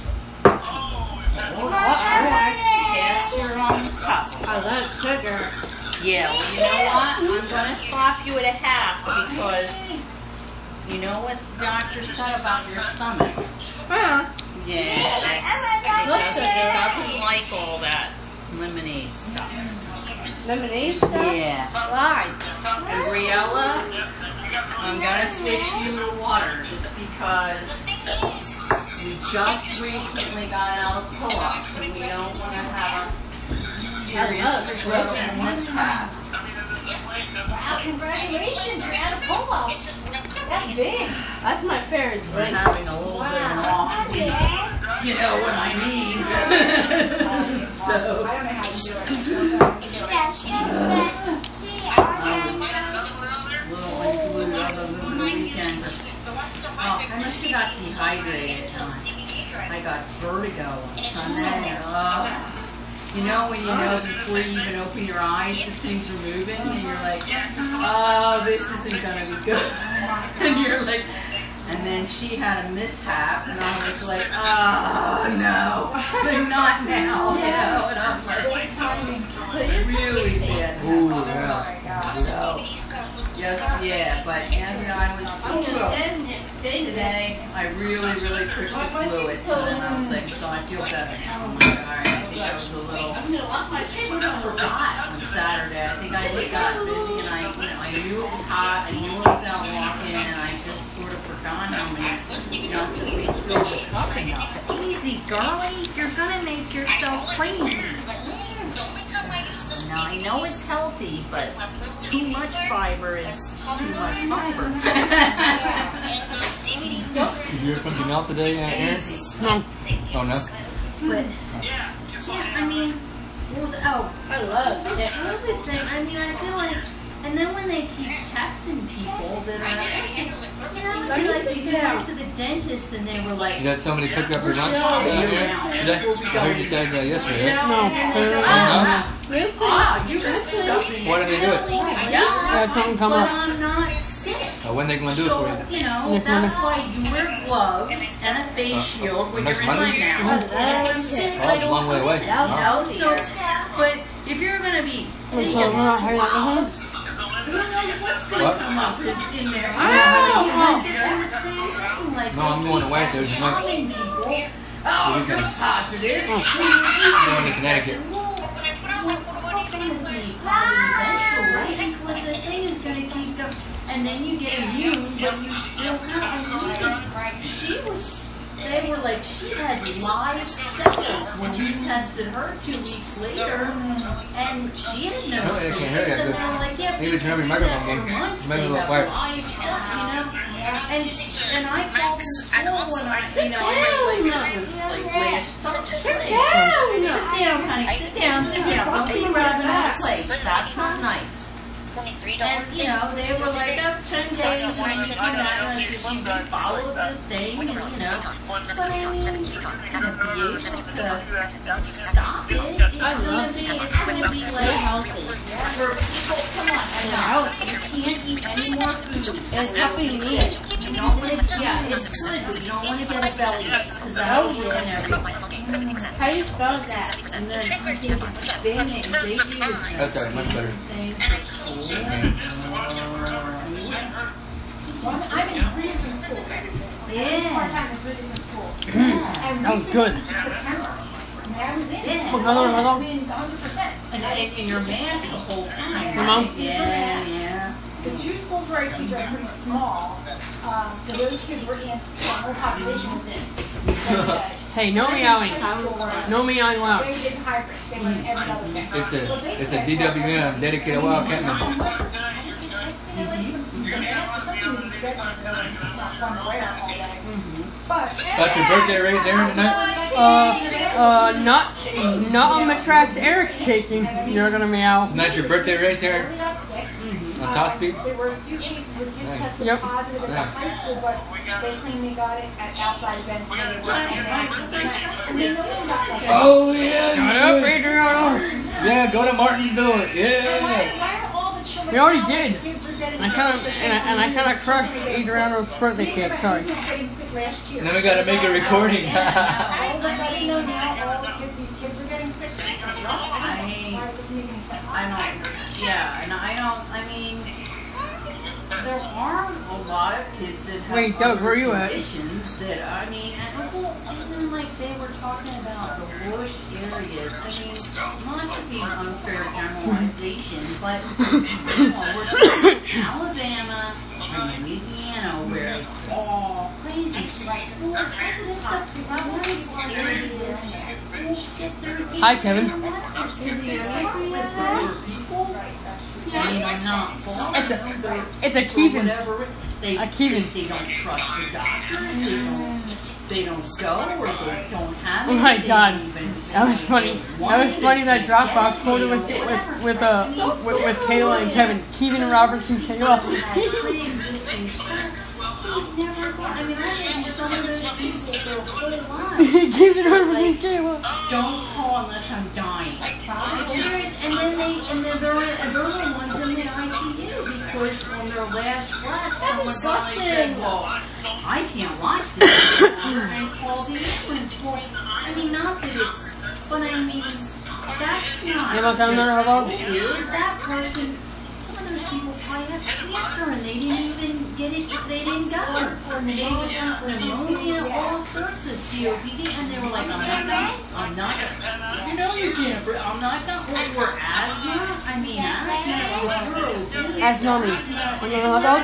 Pass your on the cup. I love sugar. Yeah, well, you know what? I'm going to stop you at a half because you know what the doctor said about your stomach. Huh? Yeah, that's, it, doesn't, it doesn't like all that lemonade stuff. Lemonade stuff? Yeah. Why? And Briella, I'm going to switch you to water just because we just recently got out of pull-ups and we don't want to have a serious stroke mishap. Wow, congratulations, you're out of pull-up. That's big. That's my parents' We're having a little bit of an off week. You know what I mean. So, I don't know how to do it. I was a little influenced other than the weekend. Oh, must have got dehydrated. I got vertigo on Sunday. Uh, you know when you know before you even open your eyes that things are moving and you're like, oh, this isn't going to be good. And you're like, and then she had a mishap and I was like, oh, no, but not now, you know, and I'm like, really bad. Ooh, yeah. So, just, yeah, but, and I was, today, I really, really pushed the fluids, and then I was like, so I feel better. Oh my God, I think I was a little, I forgot on Saturday. I think I just got busy, and I, you know, I knew it was hot, I knew I was out walking, and I just sort of forgot how many, not to refill the cup enough. Easy, girlie, you're gonna make yourself crazy. Now, I know it's healthy, but too much fiber is too much fiber. Did you hear from Janelle today, uh, Aaron? No. Oh, no? But, yeah, I mean, what was, oh, I love it. Another thing, I mean, I feel like, and then when they keep testing people that are, you know, like you went to the dentist and they were like, You got somebody cook up your lunch? Uh, yeah. Today? I heard you said uh, yesterday, right? No. Oh, oh, you got stuff. Why do they do it? Yeah, something come but up. I'm not sick. Uh, when they going to do it for So, you? you know, Yes, that's ma'am. why you wear gloves and a face Uh, shield when next you're in Monday? my mouth. Mhm. I'm sick, Oh, I it's a long way away. don't know. So, but if you're going to be What's up? How you doing? who knows what's going to What? come up is in there. I don't know. They're the same thing. Like, No, I'm going away Thursday night. calling people. Oh, The you're weekend. positive. I'm going to Connecticut. Eventually, because the thing is going to keep going, and then you get immune, but you still have. And she was, they were like, she had live cells when we tested her two weeks later, and she had no Really, I can't hear you symptoms, and good. they were like, yeah, Maybe people turn your do microphone that game. for months, Maybe a they little have quiet. live cells, you know. And, and I called the school when I, you know, I was like, this was like last summer. Sit down, sit down, honey, sit down, sit down. Don't be grabbing out of place. That's not nice. And, you know, they were like, oh, ten days, and, you know, if you follow the thing, and, you know, but I mean, to be able to stop it, it's gonna be, it's gonna be like healthy. For people, come on, I know, you can't eat any more food. It's helping me. You don't want to, yeah, it's good, but you don't want to get a belly, because that'll ruin everything. How do you spell that? And then freaking Ben and Baby is That's right, much better. thing for school. Well, I'm in three different schools. Yeah. Part-time in three different schools. And That was we good. finished in September. And I was in. Yeah. Well, hello, hello. I mean, one hundred percent. And, and, and your mask the whole time. Your mom? Yeah, yeah. The two schools where I teach are pretty small. Um, so those kids were in, the whole population was in. But, uh, Hey, no meowing. high school were- No meowing loud. They did hybrids. They were in every other day. It's a, it's a D W M, dedicated wildcat member. Got your birthday race, Aaron, tonight? Uh, uh, not, not on the tracks Eric's taking. You're gonna meow. Tonight's your birthday race, Aaron? On top speed? There were a few cases where kids Nice. tested Yep. positive at the Nice. high school, but they claim they got it at outside events where they were and they know they got like Oh, yeah. Shut you up, good. Adriano. Yeah, go to Martin's do it. Yeah. why are all the children We already did. kids are getting I kind of, and I, and I kind of crushed Adriano's birthday cake. Sorry. last year. And then we gotta make a recording. All of a sudden, though, now all the kids, these kids are getting sick. I mean, Why does this make any sense? I don't, yeah, and I don't, I mean, there aren't a lot of kids that have Wait, Doug, where are you at? conditions that, I mean, and well, even like they were talking about the worst areas, I mean, not to be an unfair generalization, but you know, we're talking Alabama and Louisiana where it's all crazy. Like, well, the worst areas, people get their Hi, Kevin. in the area with poor people. I mean, I'm not faulting It's a, them, but it's a for Kevin. whatever re- they, A Kevin. they don't trust the doctors. They don't. They don't go, or they don't have it. Oh my they God, don't even, that was they funny. don't That want was it, funny. That they Dropbox get it, folder they with don't- with with uh with, with Kayla and Kevin, Kevin Robertson, Kayla. Pre-existing stuff. I've never thought. I mean, I think some of those people their whole lives. Kevin Robertson, Kayla. Don't call unless I'm dying. Serious, and then they and then they're they're the ones in the I C U because on their last breath, someone finally said, "Well, I can't watch this anymore," and call the ambulance. Well, I mean, not that it's, but I mean, that's not. You want another hello? Weird. That person. Some of those people probably have cancer and they didn't even get it. They didn't go. Or they got pneumonia, all sorts of C O P D, and they were like, "I'm not gonna, I'm not gonna, you know, you can't. breathe. I'm not gonna." Or, or asthma. I mean, asthma. Ask mommy. Want another hot dog?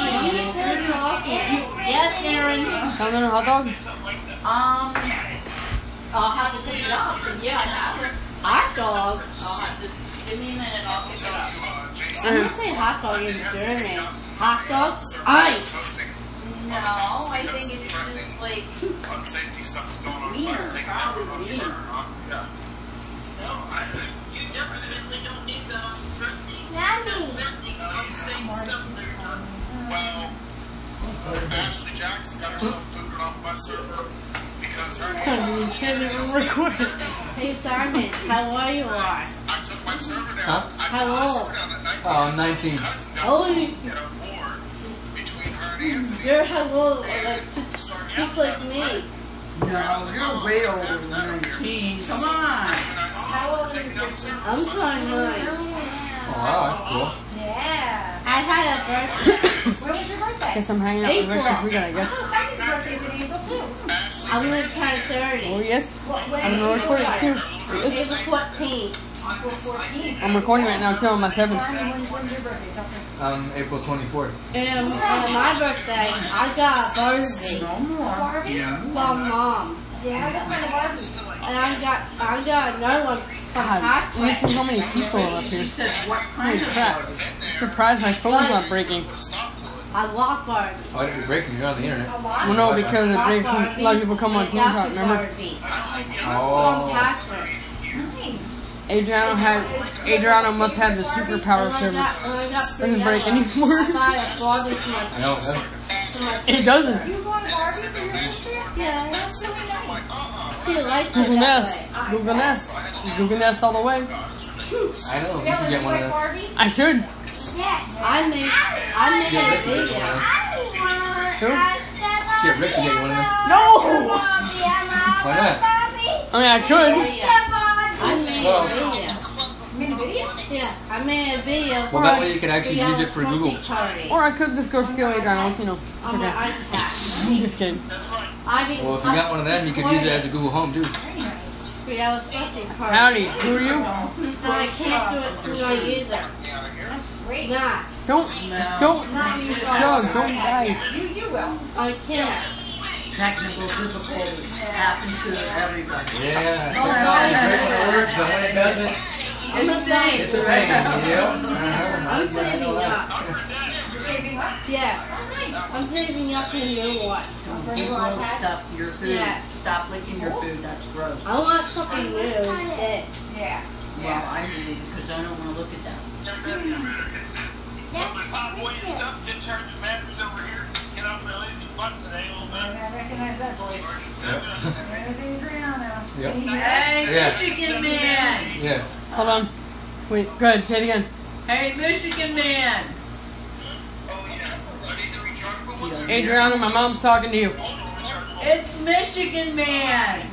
Yes, Aaron. Want another hot dog? Um, I'll have to pick it up. So yeah, I have it. Hot dog. I'll have to. Give me a minute. I'll pick it up. I'm gonna say hot dog in German. Hot dog? Ice. No, I think it's just like Unsafety stuff is going on. wiener, probably wiener. Yeah. You definitely don't need the Well, Ashley Jackson got herself booted off my server because her Recording. Hey Simon, how are you? I took my server down. Huh? I took How my old? server down at night. Oh, I'm nineteen. Oh, you, Get a war between her and Anthony. you're how old? Like just, just like me. No, you're way older than nineteen. Come on. How old are you? I'm twenty-nine. Oh, wow, that's cool. Yeah. I had a birthday. When was your birthday? Guess I'm hanging out with Rick this weekend, I guess. Oh, Simon's birthday's in April too. I'm gonna turn thirty. Oh yes. What, when? I'm gonna record it too. April fourteenth. April fourteenth. I'm recording right now too on my seventh. Simon, when's, when's your birthday? Tell me. Um, April twenty-fourth. And on my birthday, I got a Barbie No more. Barbie? from mom. Yeah, I got my Barbie. And I got I got another one from God, Patrick. listen to how many people are up She here. said, "What Holy kind of crap. Barbie?" Surprised my phone's not breaking. I walk Barbie. Oh, it'd be breaking. You're on the internet. A lot? Well, no, because it Walk breaks when Barbie. a lot of people come on Team Talk, That's remember? Barbie. From Oh. Patrick. Nice. Adriano had, Adriano must have the superpower And I service. got, and I got Doesn't break Briella. anymore. I got a Barbie for my, I know. That's, for my It doesn't. You bought a Barbie for your sister? Yeah, That's really nice. she likes it Google that Nest. way. Google Nest. Google Nest all the way. I know. You Yeah, can you get one of like them. Barbie? I should. I made I made Yeah, a Rick can get video. one of them. Who? Yeah, Rick can get one of them. No! Why not? I mean, I could. I made Well- a video. You made a video? Yeah, I made a video. Well, that way you can actually use it for Google. Party Or I could just go steal Adriano, you know. It's on my okay. iPad. I'm just kidding. I mean, Well, if you got one of them, you could use it as a Google Home too. Yeah, I was birthday party. Howdy, who are you? But I can't do it through my user. Great. Nah, Don't, don't, Not you, Doug, don't die. You, you will. I can't. Technical difficulties happen to everybody. Yeah. Technology great when it works, but when it doesn't, It's nice. it's a pain. You know? I'm saving up. You're saving up? Yeah, Oh, nice. I'm saving up for a new one. Don't eat gross stuff to your food. Yeah. Stop licking your food. That's gross. I want something new instead. Yeah. Well, I do because I don't want to look at that. I recognize that voice. There's Adriano. Yep. Hey, Yeah. Michigan man. Yeah. Hold on. Wait, go ahead, say it again. Hey, Michigan man. Adriano, my mom's talking to you. It's Michigan man.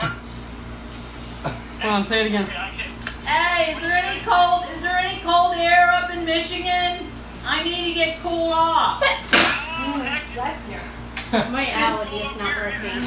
Hold on, say it again. Hey, is there any cold? Is there any cold air up in Michigan? I need to get cooled off. Bless you. My allergy is not working.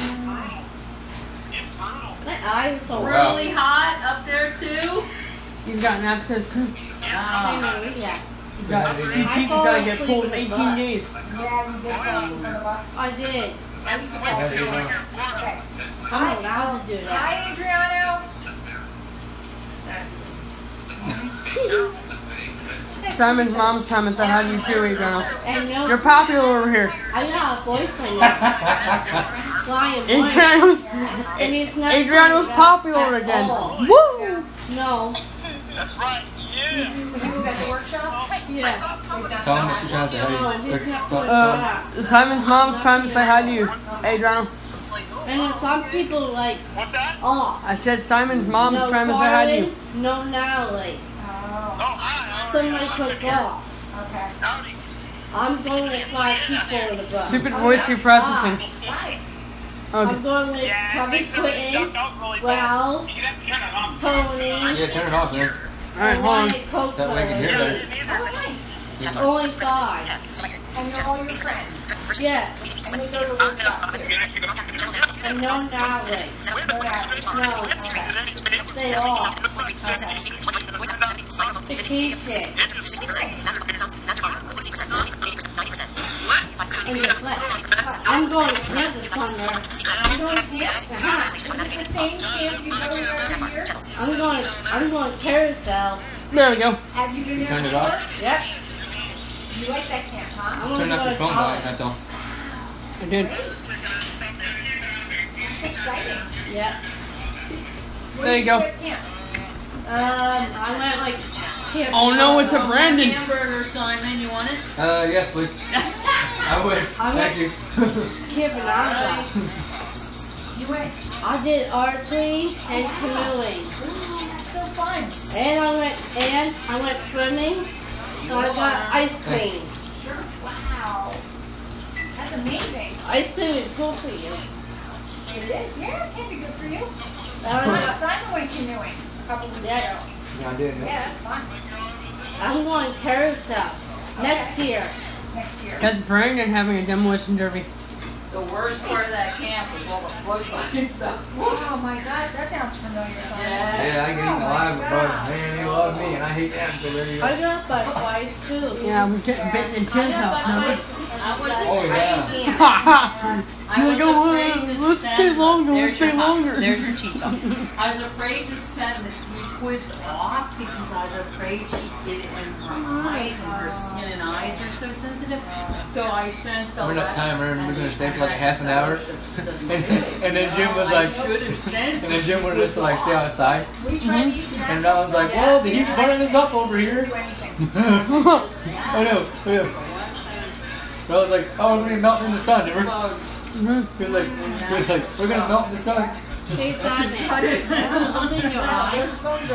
My eyes are so Wow. Really hot up there too. He's got an abscess too. Ah. Yeah, He's got two teeth he's gotta get pulled in eighteen days. Yeah, you did fall from the bus. I did. I used to fall That's too. it. Okay. I'm allowed to do that. Hi, Adriano. Simon's mom's time and say hi to you too, Adriano. And no, You're popular over here. I got a boyfriend now. Flying Adriano's, and he's not Adriano's popular again. Woo! No. That's right. Yeah. He was at the workshop? Yeah. Tell him that she's trying to say hi to No, you. he's not Tell- doing tell him. that. Uh, Simon's mom's trying to say hi to you, Adriano. And then some people like, What's that? oh, I said Simon's mom's no trying to say hi to you. Carlin, no Natalie. Oh, Oh, hi. Somebody clicked off. okay. Howdy. I'm going with five people in the book. Stupid voice reprocessing. Nice. I'm Okay. going with Chubby Quentin, Ralph, Tony, Yeah, turn it off, man. Alright, hold on. and Coco. That way you can hear better. Oh, nice. Only five. And they're all your friends. Yeah. And they go to workshop too. And no Natalie. No doubt. No. They all. The key shit. And the flesh. I'm going to camp this summer. I'm going to camp. Uh-huh. Is it the same camp you go to every year? I'm going. I'm going carousel. There we go. Have you been there Turn it before? off. Yep. You like that camp, huh? I'm Turn gonna up go your to phone volume, college. that's all. I did. That's exciting. Yep. Where There you did go. go at camp? Um, I went like. Camp Oh no, it's a Brandon. Hamburger, Simon. You want it? Uh, yes, please. I would. Thank you. Camp Ananda. You went. I did archery and canoeing. Ooh, that's so fun. And I went and I went swimming. So I got ice cream. Sure. Wow. That's amazing. Ice cream is cool for you. It is. Yeah, it can be good for you. I don't Simon, know. Simon went canoeing a couple weeks Yeah. ago. Yeah, I did. Yeah, Yeah. that's fun. I'm going carousel next year. Next year. That's Brandon having a demolition derby. The worst part of that camp was all the brush and stuff. Oh my gosh, that sounds familiar. Simon. Yeah. Yeah, I get eaten alive, but man, they love me, and I hate them, so there you go. I got by twice too. Yeah, I was getting bitten in Tim's house, remember? I was Oh, afraid yeah. to I I was go, afraid uh, to let's send stay longer, There's let's stay your hot- longer. There's your cheese dog. I was afraid to send the liquids off because I was afraid she'd get it in her eyes and her skin and eyes are so sensitive. So I sent the We're not last- timer, and we're gonna stay for like a half an hour. and, and then Jim was I like, should have sent and then Jim wanted us to like stay outside. We tried to use that. And I was like, well, the heat's burning us up over here. Do anything. I know, I know. I was like, oh, we're gonna melt in the sun. And we're, he was like, he was like, we're gonna melt in the sun. Hey Simon, open your eyes.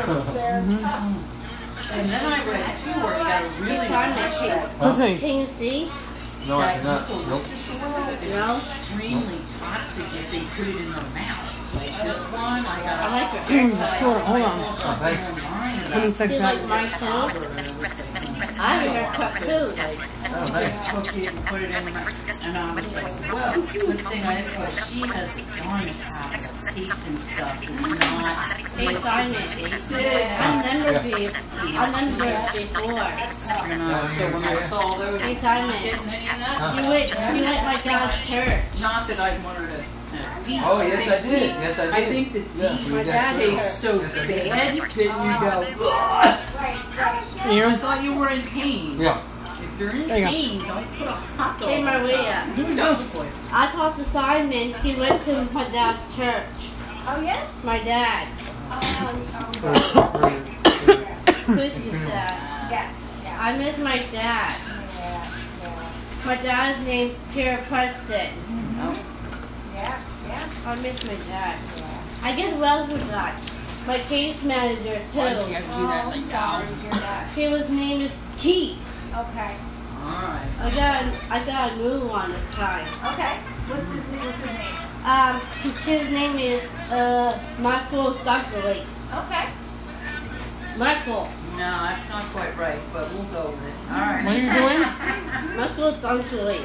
And then I read too where you got to Hey really Simon, Listen, can you see? No, I did not. Nope. No. extremely toxic if they put it in their mouth. Like this one, I got I like your mm, haircut. hold on, hold on. Oh, thanks. Let me fix Do you like that. mine too? I have a haircut too. Oh, nice. took it and put it in, and I was like, well, good thing I didn't put, she has darnest habit of tasting stuff and not Hey Simon, taste it. I've never been, I've never been before. And, uh, so when I saw those, Hey Simon, getting any of that, you went, you went my dad's church. not that I wanted to. Uh, Oh, yes, I did. Yes, I did. I think the Yeah, tea we My did. dad tastes so Yes, I bad did. that you go, Right, right. I You? thought you were in pain. Yeah. If you're in There you go. pain, don't put a hot dog. Hey Maria, Don't. I talked to Simon, he went to my dad's church. Oh yeah? My dad, Oh, oh, Christmas dad. yes. Yeah. I miss my dad. Yeah. Yeah. My dad's name's Pierre Preston. Yeah. Yeah. I miss my dad. I get well with that. My case manager Why did you too. have to do that Oh, I'm like sorry that? to hear that. His name is Keith. Okay. Alright. I got I got a new one this time. Okay. What's his name? What's his name? Um, his name is uh Michael Dunkley. Okay. Michael. No, that's not quite right, but we'll go with it. Alright. What are you doing? Michael Dunkley.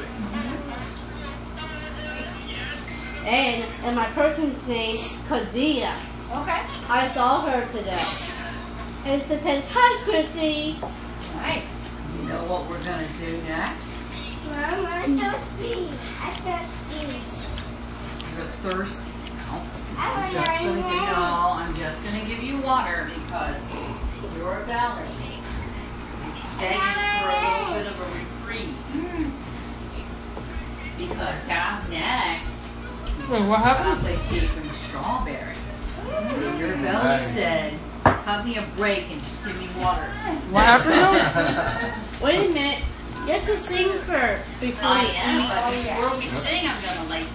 And and my person's name Kadia. Okay. I saw her today. And she said, "Hi, Chrissy." Nice. You know what we're gonna do next? Mom, I saw Steve. I saw Steve. You're thirsty now. I I'm want just gonna give you to all, I'm just gonna give you water because you're a valley. begging for a little bit of a reprieve. Because half next, Wait, what happened? chocolate tea from strawberries. And your belly said, cut me a break and just give me water. What happened? Wait a minute. You have to sing first before I you am, eat. but before we sing, I'm going to light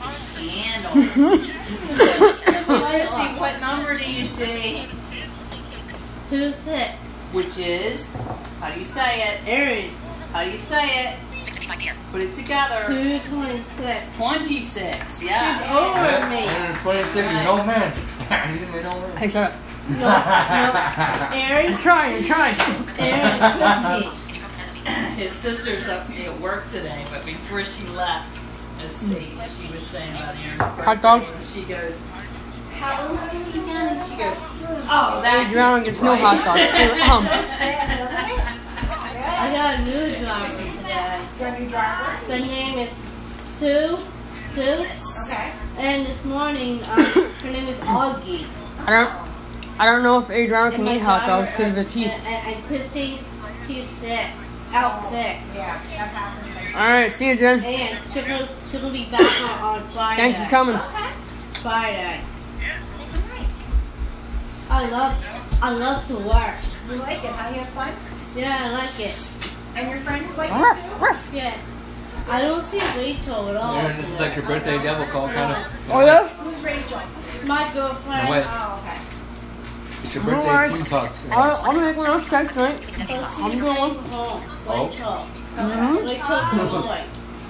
the candle. Chrissy, what number do you see? Two six. Which is, how do you say it? Aries. How do you say it? six fifty-five p m Put it together. Two twenty-six. twenty-six, yeah. He's over me. And it's twenty-six, you're an old man. He's an old man. Hey, shut up. No, no. Aries. I'm trying, I'm trying. Aries Chrissy. His sister's up at work today, but before she left, as she, she was saying about Aaron's birthday, Hot dogs? and she goes, how old is he again? And she goes, oh, that Hey, Drown gets no hot dogs. Hey, um, I got a new driver today. Your new driver? The name is Sue. Sue. Okay. And this morning, um, her name is Augie. I don't, I don't know if Adriana can And my eat hot dogs driver, because of the teeth. And, and, and Christy, she's sick. Out sick. Yeah, that happens. All right, see you, Jen. And she'll, go- she'll be back on, on Friday. Thanks for coming. Friday. I love, I love to work. You like it, huh? You have fun? Yeah, I like it. And your friends like Ruff, it too? ruff. Yeah. I don't see Rachel at all. Yeah, this is like your birthday devil call, kind of. Oh, yeah? Who's Rachel? My girlfriend. My wife. Oh, okay. It's your No birthday worries. team talk. I'll, I'll make one else Skype tonight. I'm doing one. Home. Oh. Rachel. Mm-hmm. Rachel boy.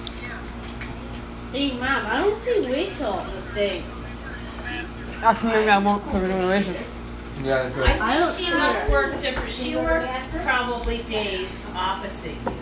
Hey, Mom, I don't see Rachel these days. Actually, maybe I won't for the relation. Yeah, that's I right. I don't think she see must her. work different. She works probably days opposite you.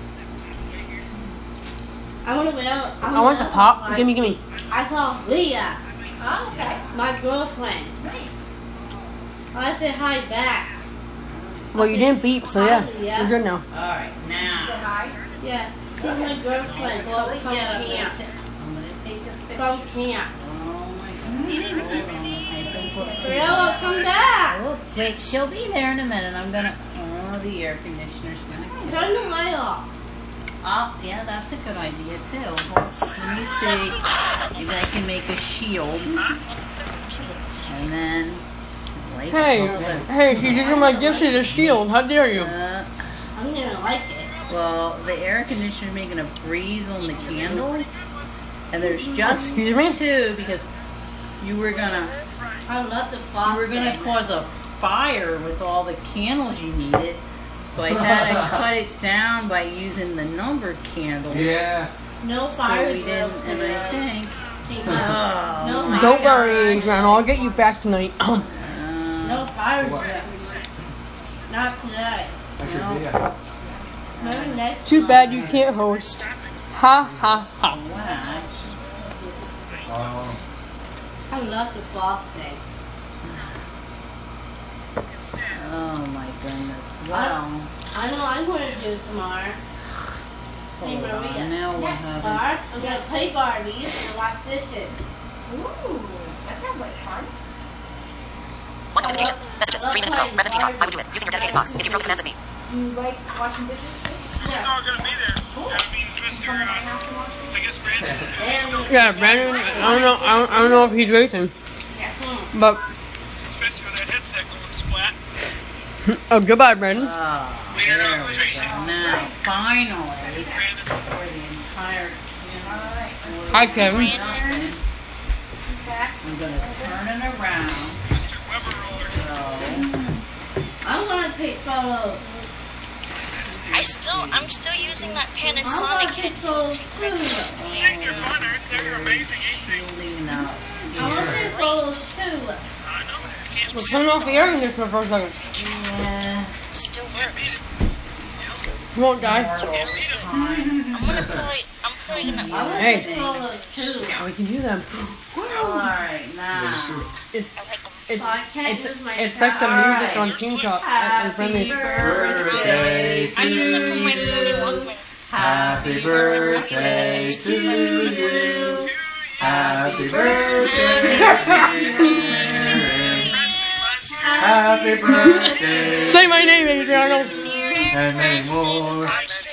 I want to wait out. I want the pop. Gimme, gimme. I saw Leah, Oh, okay. my girlfriend. Nice. I said hi back. Well, you didn't beep, so yeah, Yeah. you're good now. All right, Say now. hi. Yeah, she's my girlfriend Well, from yeah, I'm gonna camp. ta- I'm going to take a picture. From camp. Oh my gosh. Hold on. I think we'll see. Ariella, come back. Oh, wait, she'll be there in a minute. I'm gonna. Oh, the air conditioner's gonna. Turn the light off. Oh, yeah, that's a good idea too. Let me see. Maybe I can make a shield, and then. Light Hey, up. hey, she's using my gift as a shield. How dare you? Uh, I'm gonna like it. well, the air conditioner's making a breeze on the candles, and there's just Excuse me? two because you were gonna. I love the You frosting. were gonna cause a fire with all the candles you needed, so I had to cut it down by using the numbered candles. Yeah. No So fire we didn't, drills and I think. think Oh, no, my Don't gosh. worry, Adriana. I'll get you back tonight. Uh, no fire What? drills. Not today. That should be it. Maybe next Too month. bad you can't host. Ha ha ha. wax. Oh. I love the frosting. Oh my goodness. Wow. I know what I'm going to do tomorrow. Hey, Hold on, Maria. now we're Next having. part, I'm going to play Barbies and wash dishes. Ooh, that sounds like fun. One notification. Messages. Three minutes ago. Rev and talk. I would do it. Using your dedicated box. If you throw the commands at me. You like washing dishes? He's all going to be there. That means Mister Uh, I guess Brandon's still Yeah, Brandon. I don't know. I don't, I don't know if he's racing, but especially with that headset going splat. oh, goodbye, Brandon. Oh, Later there on, we Tracy. go. Now, finally, Brandon. for the entire candle. Hi, Kevin. I'm going to turn it around. Mister Weber roller. So, I'm going to take photos. I still, I'm still using that I'm going Panasonic to take headphone. photos too. Things are fun, aren't they? They're amazing, ain't they? building up. I want to take photos too. I know. I can't Well, turn off the air conditioner for a second. Yeah. Still works. You won't die. I'm gonna put it, I'm putting them I want to Hey. take photos too. Yeah, we can do them. Alright, now. It's it's I can't it's use my it's like the tab. music on Team Talk and Friendly. Birthday I to use it for my you. Sony Walkman. Happy birthday to you. Happy birthday. Happy birthday. Say my name, Adriano. and many more.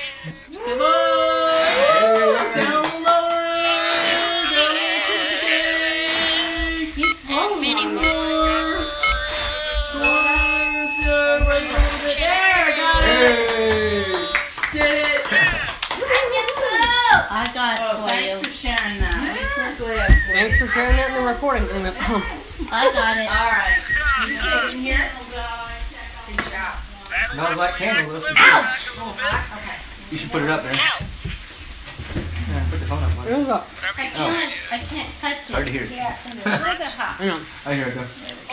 And many more. I got it for you. Thanks for sharing that. Thanks for sharing that in the recording. I got it. Alright. You get in here? Good job. Smells like candle. Listen. Ouch! You should put it up there. Yeah, put the phone up. It was up. I can't, I can't touch it. Hard to hear. Yeah, it's a little bit hot. I know. I hear it though.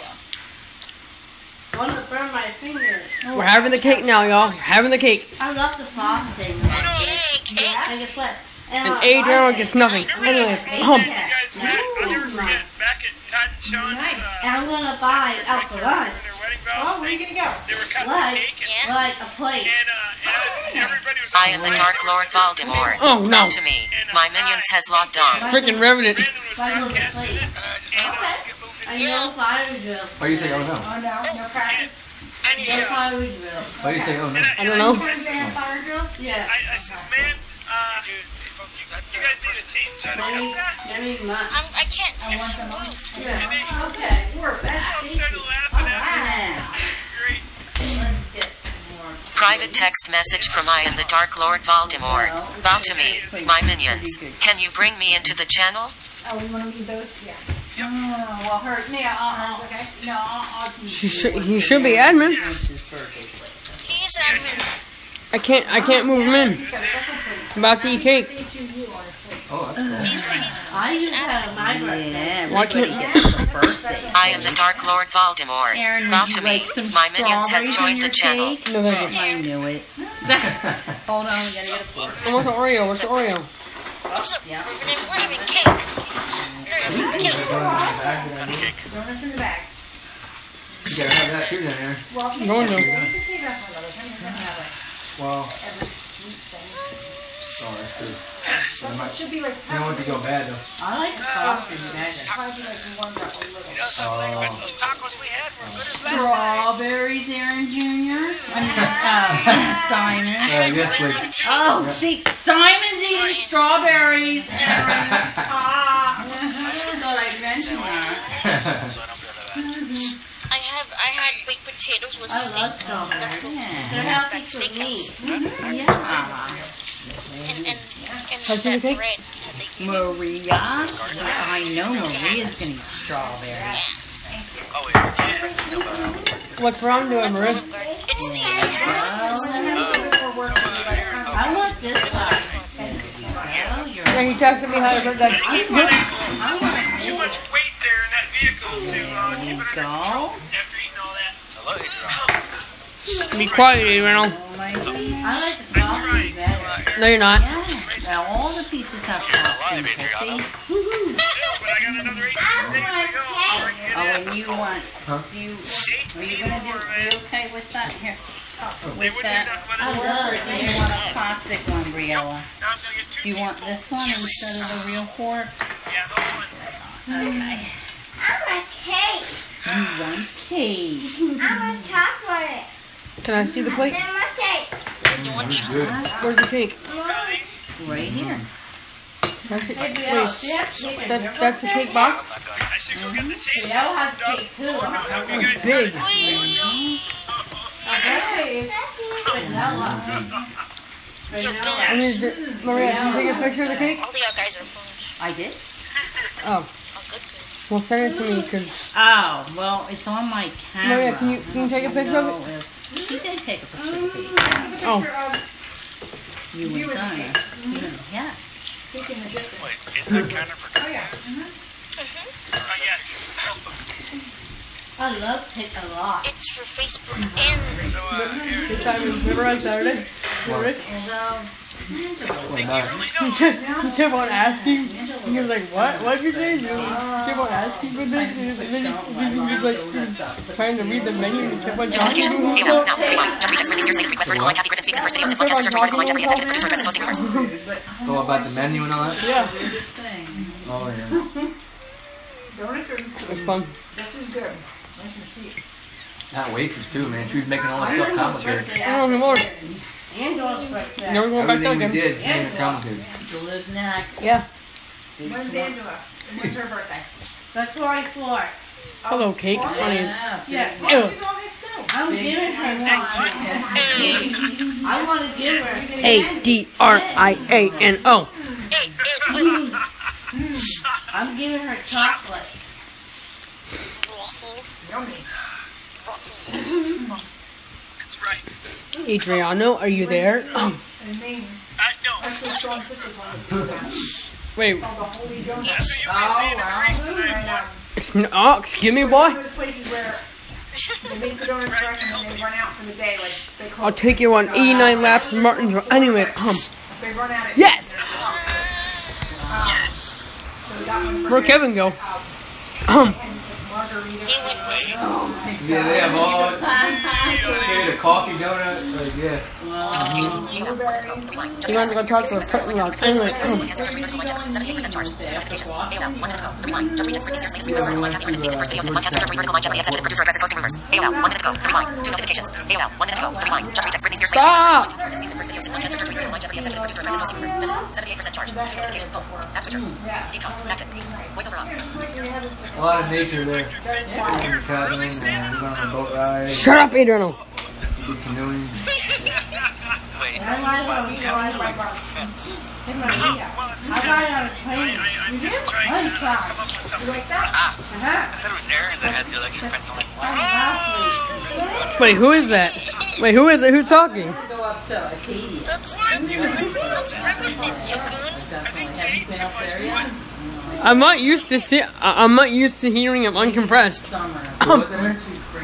I want to burn my fingers. We're having the cake now, y'all. Having the cake. I love the frosting. Yeah, I get what? And Adrian gets nothing. Anyways, hum. You guys met, I'll never forget, back at Todd and Sean's, uh, And I'm gonna buy out for lunch. their wedding vows Oh, where are you thing, gonna go? they were cutting the Like, cake, and, like a plate. and, uh, and everybody was I am the Dark Lord Voldemort. Oh, no. Bow to me. My minions has logged on. Freaking Revenant. Brandon was Like a broadcasting plate. it, and, uh, I know fire drill. Oh, you say oh no. Oh, no, no practice. and he, No uh, fire drill. Oh, you say oh no. I don't know. Turns in fire drill? Yeah. I, I says, man, uh, you guys need a chainsaw to Let me, cut that? let me run. I'm, I can't seem to move. And they all Okay, we're back. started laughing at me. Wow. It's great. Let's get some more. Private text message from I am the Dark Lord Voldemort. Bow to me. My minions. Can you bring me into the channel? Oh, we want to leave those? Yeah. Oh, well, her, yeah, I'll, I'll, okay. No, I'll, I'll do She should, he should be admin. He's admin. I can't. I can't move him in. I'm about to eat cake. Oh, that's cool. He's, he's, I he's used to have admin. my birthday. Why can't? I am the Dark Lord Voldemort. Aaron, Bow would you to me. like some My minions has strawberries joined in the your channel. cake? No, thank you. I knew it. Hold on, we gotta get a fork. I want the Oreo. What's the Oreo? What's up, Yeah. Revenant? We're having cake. We're having cake. Throw it in the bag, did I do? Throw this in the bag. You gotta have that too down there. Well, I'm going to. just save that for another time. We're gonna have like Well, every sweet thing. oh, that's true. So it should be like You don't want it to go bad though. I like the frosting better. probably like warmed up a little. Oh. Strawberries, Aaron Junior I mean, uh, Simon. Yeah, yes, please. Oh, see, Simon's eating strawberries. Aaron. Ah, thought I'd mention that. I have, I had baked potatoes with I steak. love strawberries. Yeah. They're healthy for me. Yeah. And, and, and How's that the cake? bread that they give. Maria. I know Maria's gonna eat strawberries. What's wrong doing, Maria? It's the, I want this one. Oh, you're Yeah, he texted me how to put that. Too much weight there in that vehicle to uh, keep it under control after eating all that. Be quiet, Adrian. Oh my goodness. I like the frosting better. No, you're not. Yeah. Well, all the pieces have frosting. See? Woohoo. But I got another eighteen days to go before I can Oh, get in. and you want, Huh? do you, are you gonna do, are you okay with that? Here. They With wouldn't do that. nothing with I it. love Or do you it. want a plastic one, Briella? Now I'm gonna get two Do you want this one instead of the real fork? Yeah, those ones. Okay. I want cake. You want cake. I want chocolate. Can I see the plate? I want cake. You want That's good. Where's the cake? Right here. That's it. Hey, Wait, Bill, see that cake in that, your that's the cake box? I should go get the birthday? chainsaw. They'll have cake too. Hope you It's guys got big. it. Okay. Vanilla. Vanilla. I mean, is it, Maria, can you take a picture of the cake? All the other guys are phones. I did? Oh, Oh, good, good. well, send it to me, because Oh, well, it's on my camera. Maria, can you- can you take a picture of it? I don't know if- She did take a picture of the cake. oh, You and Sonia. Yeah. Wait, in that counter for Oh, yeah. Uh, yes. I love cake a lot. It's for Facebook and So, uh, here, this time, remember on Saturday? Rick? And, um, Well, no. He kept, he kept on asking. He was like, what? What did you say? He kept on asking for this. And then he, he was like, he was trying to read the menu and he kept on talking to Notifications. him. Email. Now. Rewind. Jeffrey texts Britney Spears' latest request for an online Kathy Griffin speaks in first videos and podcast. Search article online. Jeffrey executive producer, presses hosting rumors. Oh, about the menu and all that? Yeah, Oh, yeah. Don't it? it's fun. This is good. Nice and sweet. That waitress too, man. She was making all that stuff complicated. Oh, good lord. And dogs right there. Never going back there Everything we again. did, made it complicated. Angela's next. Yeah. When's Angela? And when's her birthday? That's why I floor. Hello, cake. Honey. Yeah. Ew. I'm giving her one. I want to give her. A D R I A N O. I'm giving her chocolate. Yummy. That's right. Adriano, are you there? Um, wait. Oh, wow. Ex- oh, excuse me, boy. One of the places where they put on a truck and then they run out for the day. Like they call I'll take you on eighty-nine laps in Martinsville. Anyways, um. They run out of Yes! Yes. So we got one for Where'd Kevin go? Um. Yeah, they have all. They had a coffee donut. Like, yeah. You want to go talk to a foot lock. Anyway, um. Stop! A lot of nature there. In the cabin, and we went on a boat ride. Shut up, Adriano. We did canoeing. I got on a plane. You did? One time. You like that? Uh-huh. I thought it was Aaron that had the electric fence. I'm like, what? Wait, who is that? Wait, who is it? Who's talking? Go up to Acadia. That's what you That's everything. Definitely. Have you been up there yet? I'm not used to see. I- I'm not used to hearing him uncompressed. Summer. Um, Who wasn't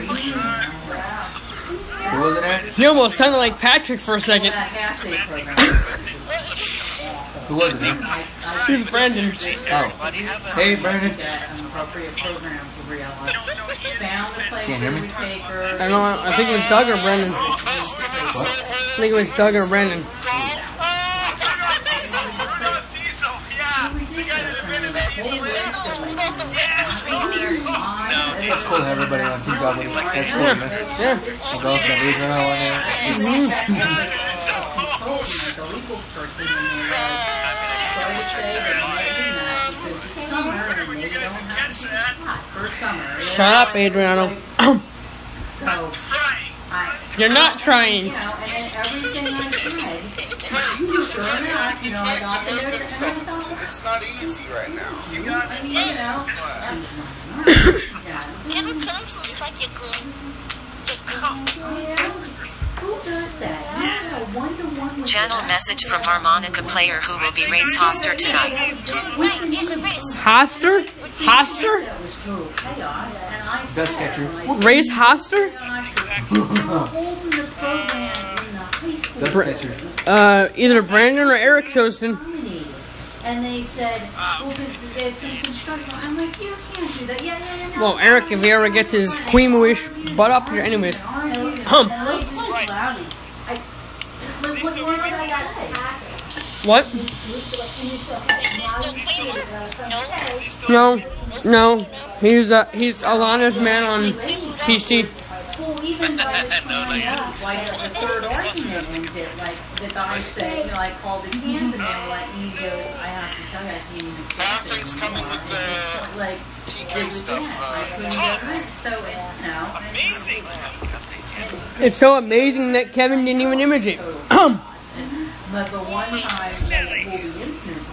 it? he almost sounded like Patrick for a second. That half day program. Who wasn't it? Who's Brandon? Oh. Hey, Brandon. That an appropriate program for Briella. Found the place Can't hear where me? we take her. I don't know. I think it was Doug or Brandon. I think it was Doug or Brandon. It's cool to have everybody on Team Dog. That's cool, Yeah. man. Yeah. We'll go to Adriano on there. Shut up, Adriano. So, I, You're not trying. you know, and then everything I said, sure enough, you know, I got there and I thought, It's not easy right now. You got I mean, you know, Can I come so such a good? Who does that? Yeah, one-to-one with Channel that. message from harmonica player who will be Race Hoster tonight. Wait, it's a race. Hoster? Hoster? that was total chaos, and I Dust said, catcher. when I Race Hoster? Holding the program in the high school. Dust catcher. Uh, either Brandon or Eric Soston. Nominated. And they said, well, this is, it's in construction. I'm like, you can't do that. Yeah, yeah, yeah. No. Well, Eric, if he ever gets his Queemuish butt up here, anyways. Hum. And I was like, cloudy. I, like, what, what did I say? What? No, no. He's uh, he's Alana's man on T C. Well, even by the time up, like the third argument went it, like the guy said, you know, I called the camp and they were like, you go, I have to tell you, I can't even stop it Things coming with the Like, T it K was stuff. that. I Uh, couldn't get it. So, it, you know. amazing. It's so amazing that Kevin didn't even image it. But the one time that it will be incident,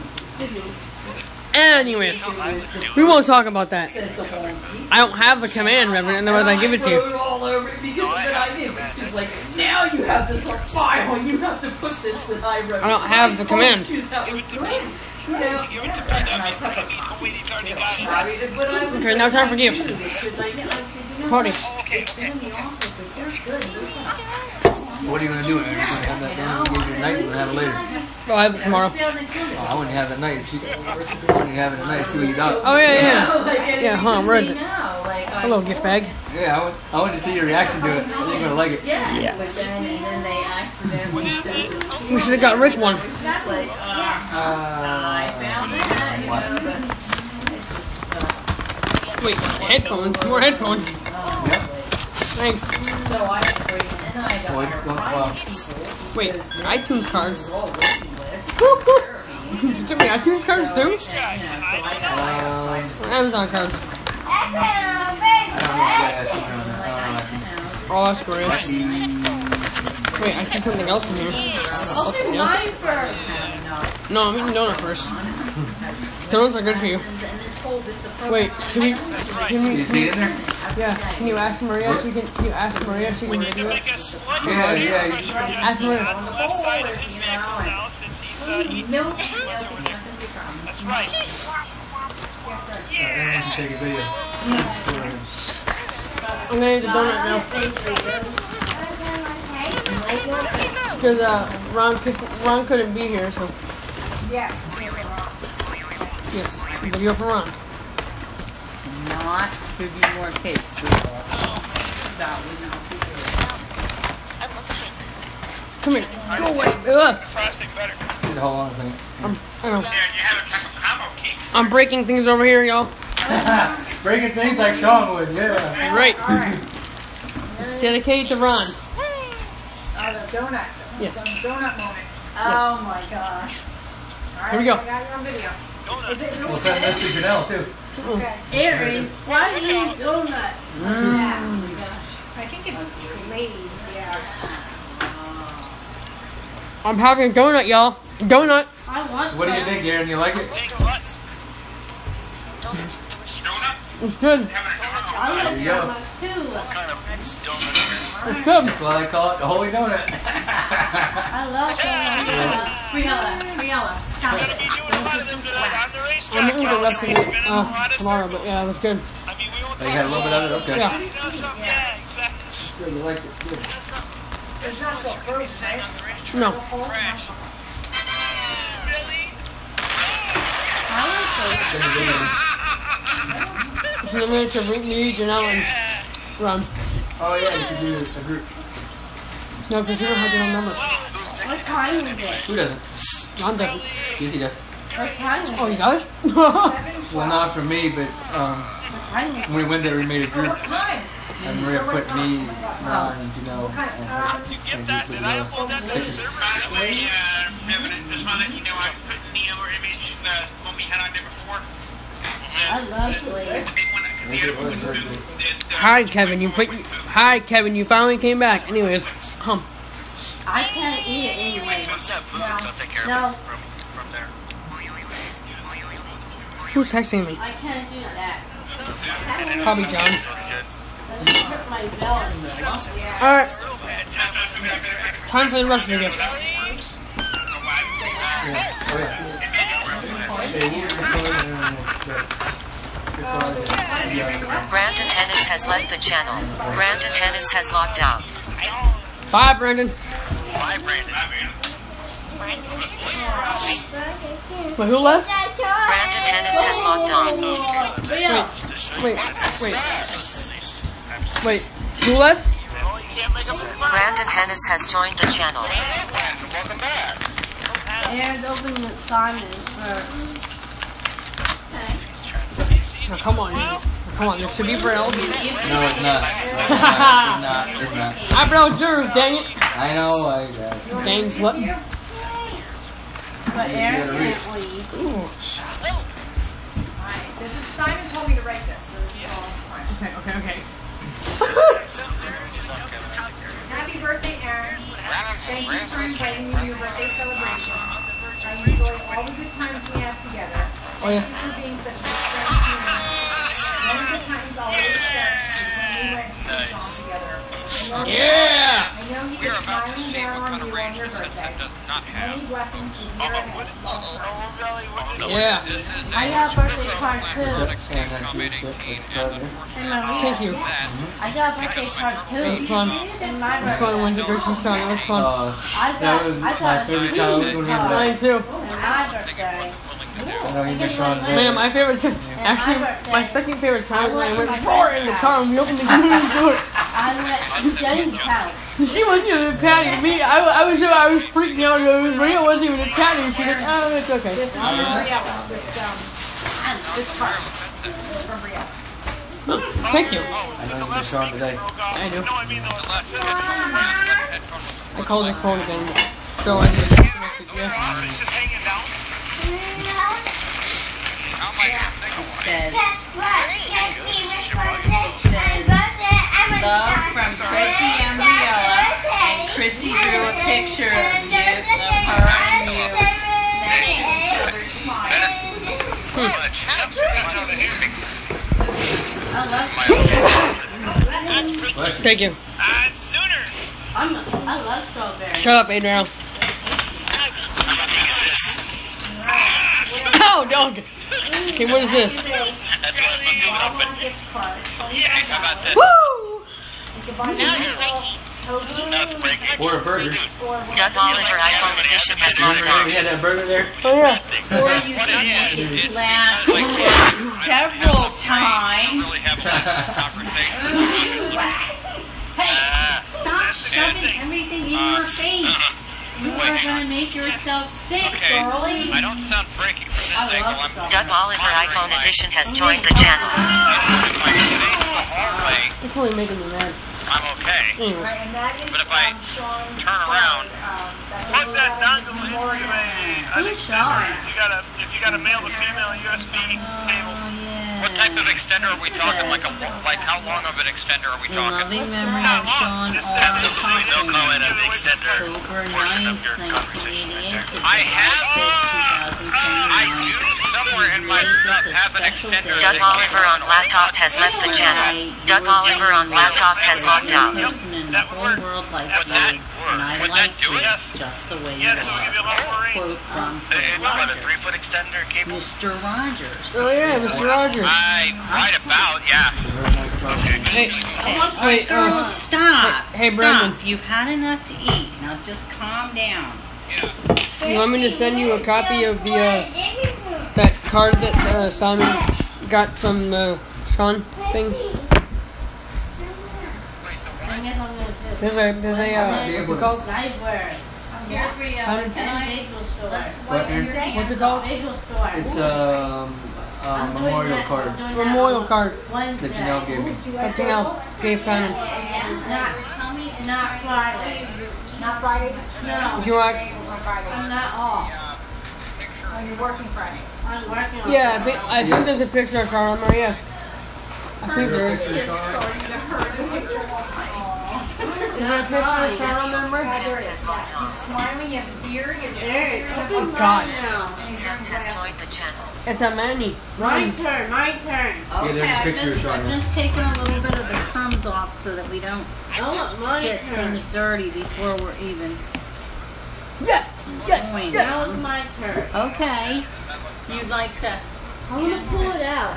Anyways, we won't talk about that. I don't have the command, Reverend, otherwise I give it to wrote you. all over it because of what I did. It's like, now you have this on file and you have to put this that I wrote. I don't have the command. That was great. You know, and I kept it. But I was Okay, now time for gifts. because I know, I said, you know, Party. it's been in the office, but they're good. What are you going to do? Are you going to have that thing you gave you tonight? You're going to have it later? I'll have it tomorrow. Oh, I wouldn't have it tonight. See, I wouldn't have it tonight. See what you got. Oh, yeah, yeah. Yeah, huh, where is it? Hello, gift bag. Yeah, I want, I want to see your reaction to it. I think you're going to like it. Yeah, Yes. but then, and then they accidentally said it was We should have got Rick one. just like, uh, I found that, you know, but it just, uh, Wait, headphones? More headphones. Yep. Thanks. So I was bringing, and then I got Boy, hired don't by wow. people. Wait, iTunes cards. They're all waiting list. Just give me iTunes cards too? And, you know, so I got hired by Um, Amazon cards. I don't know what that's on. Oh, that's great. Wait, I see something else in here. I'll do mine first. No, I'm eating donut first. Donuts are good for you. Wait, can you, can Do you, you see it in there? yeah, can you ask Maria if you can, can you ask Maria if she can do it? Yeah, yeah. You, Ask Maria. No. That's right. I want to take a video. I'm gonna eat the donut now. Because uh, Ron, could, Ron couldn't be here, so. Yeah. Yes, video for Ron. not to be more cake. That we know. Come here. Go away. Ugh. Hold on a second. I'm, I know. I'm breaking things over here, y'all. Breaking things like Sean would, yeah. Right. It's dedicated to Ron. Oh, the donut. Yes. The donut moment. Oh my gosh. All right, Here we go. I got it on video. Is it We'll send this to Janelle, too. Okay. Aaron, why do you eat donuts? Yeah. Oh my gosh. I think it's glazed, yeah. I'm having a donut, y'all. Donut. I want What do you think, Aaron? You like it? It's good. I like There you go. donuts too. It's good. That's why I call it the Holy Donut. I love donuts. Briella, Briella, stop it. I'm gonna eat the rest of it uh, tomorrow, but yeah, it was good. Oh, you got a little bit of it? Okay. Yeah. Good, you like it. Good. It's not so frozen, right? No. So then we have to bring me, Janelle, and Ron. Oh, yeah, you could do a group. No, because you don't have your own number. What time is it? Who doesn't? Ron doesn't. Yes, he does. What time is it? Oh, he does? Well, not for me, but um, when we went there, we made a group. And Maria put me, Ron, you know, and You get that? Did I upload that to the server? By the way, uh, Evan, just want to let you know I put the other image uh, when we had on there before. I love it. Hi, Kevin. You put. Hi, Kevin. You finally came back. Anyways, hum. I can't eat it anyway. What's up, Boots? I'll take care No. of it from, from there. Who's texting me? I can't do that. Probably John. Sounds good. It hurt my belly. All right. Time for the rest of the gift. Brandon Hennis has left the channel. Brandon Hennis has logged out. Bye, Brandon. Bye, Brandon. Wait, who left? Brandon Hennis has logged on. Wait, wait, wait. Wait, who left? Brandon Hennis has joined the channel. Welcome back. And open the Simon first. Oh, come on. Oh, come on, this should be Braille. No, it's not. It's not. It's not. I Braille Drew, dang it. I know, I got it. Dang slut. But Aaron can't leave. Ooh. Alright, this is Simon told me to write this, so this is all fine. Okay, okay, okay. Happy birthday, Aaron. Thank you for inviting me to your birthday celebration. I enjoy all the good times we have together. Oh, yeah. Thank you for being such a good friend to me. One of the times I'll always share is when we went to the song together. I know Yeah! I know he was smiling down on you on your birthday. Many blessings to you and Yeah. I got a birthday card too. And that's it. That's right there. And Maria, Thank you. I got a birthday card It was too. fun. And my It was fun when birthday. the Christmas song. It was fun. Uh, I that got, was I my got a favorite childhood sweet when we card. were Mine too. And my birthday. I know you miss Sean there. Man, my favorite time, actually, my second favorite time was when I went roar in the car and we opened the convenience store. I went to Jenny's house. She wasn't even patting me. I, I was I was freaking out. Maria wasn't even patting. She was like, oh, it's okay. This is from Brielle. This, um, this card is from Brielle. Thank you. I know you just saw him today. I do. I called your phone again. So I just message you. It's just hanging down. Oh my God. Says, love from Chrissy and Briella, and Chrissy drew a picture of you, of her and you, snapping each other's smiles. I love strawberries. Thank you. Uh, Sooners. I'm, I love strawberries. Shut up, Adrian. Ow, dog. Okay, what is this? Woo! Or a burger. Doug Oliver iPhone edition has logged on. We had that burger there. Oh yeah. Or you can laugh several times. Hey, stop shoving everything in your face. You are going to make yourself sick, girlie. I don't sound breaking from this angle. I'm Doug Oliver iPhone edition has joined the channel. It's only making me mad. I'm okay. Anyway. But if I turn around, plug that dongle into a an extender. If you got a if you got a male to female U S B cable. What type of extender are we talking? Like a like how long of an extender are we talking? Loving memory of Sean Just says they'll call it an extender portion of your conversation right there. I have I do somewhere in my stuff have an extender. Doug Oliver on laptop has left the channel. Doug Oliver on laptop has logged out. That would work. Would that work? Would that do it? Just the way Yes, it'll give you a lot more range. Quote from It's what, a three foot extender cable? Mister Rogers. Oh yeah, Mister Rogers. I right about, yeah. Hey, Wait, wait, uh, girl, stop. hey, stop. Brandon. You've had enough to eat. Now just calm down. you want me to send you a copy of the uh, that card that uh, Simon got from the Sean thing? There's a there's a uh, what's it called? Library. Simon? What, Aaron? What's it called? It's um, a memorial card Memorial card that Janelle gave me. that Janelle gave Simon. Not, not Friday. Not Friday? No. If you want, I'm not off. Oh, you're working Friday. I'm working on yeah, I think I think there's a picture of Carl on there. Yeah, I think there is. Is there a picture of Carl on there? Yeah, there it is. Yeah. He's smiling, he has a beard, he has hair. Oh God, Has joined the channel. it's a Manny. My Ryan. turn, my turn. Okay, there's a I'm picture just, of Sean I'm there. just taking a little bit of the crumbs off so that we don't I want my get turn. things dirty before we're even Yes, yes, going. yes. Now it's my turn. Okay. You'd like to... I'm going to pull it out.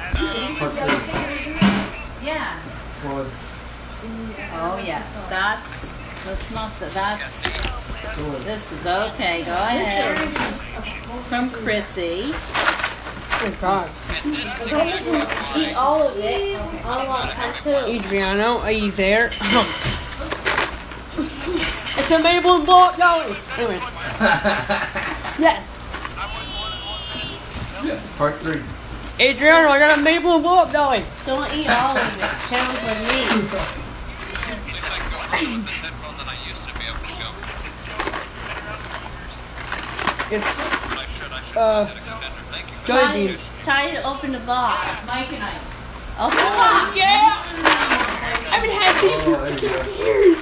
Yeah. Well, Oh, yes. That's... That's not the... That's... This is okay. Go ahead. From Chrissy. Oh God, Eat all of it. I want that too. Adriano, are you there? It's a Mabel and Blow Up Dolly. Anyway, yes. yes, part three. Adriano, I got a Mabel and Blow Up Dolly. Don't eat all of it. Share with me. It's uh, jelly beans. Try to open the box. Mike and I. Open the box. Yeah! I haven't had these Oh, there you go. in years.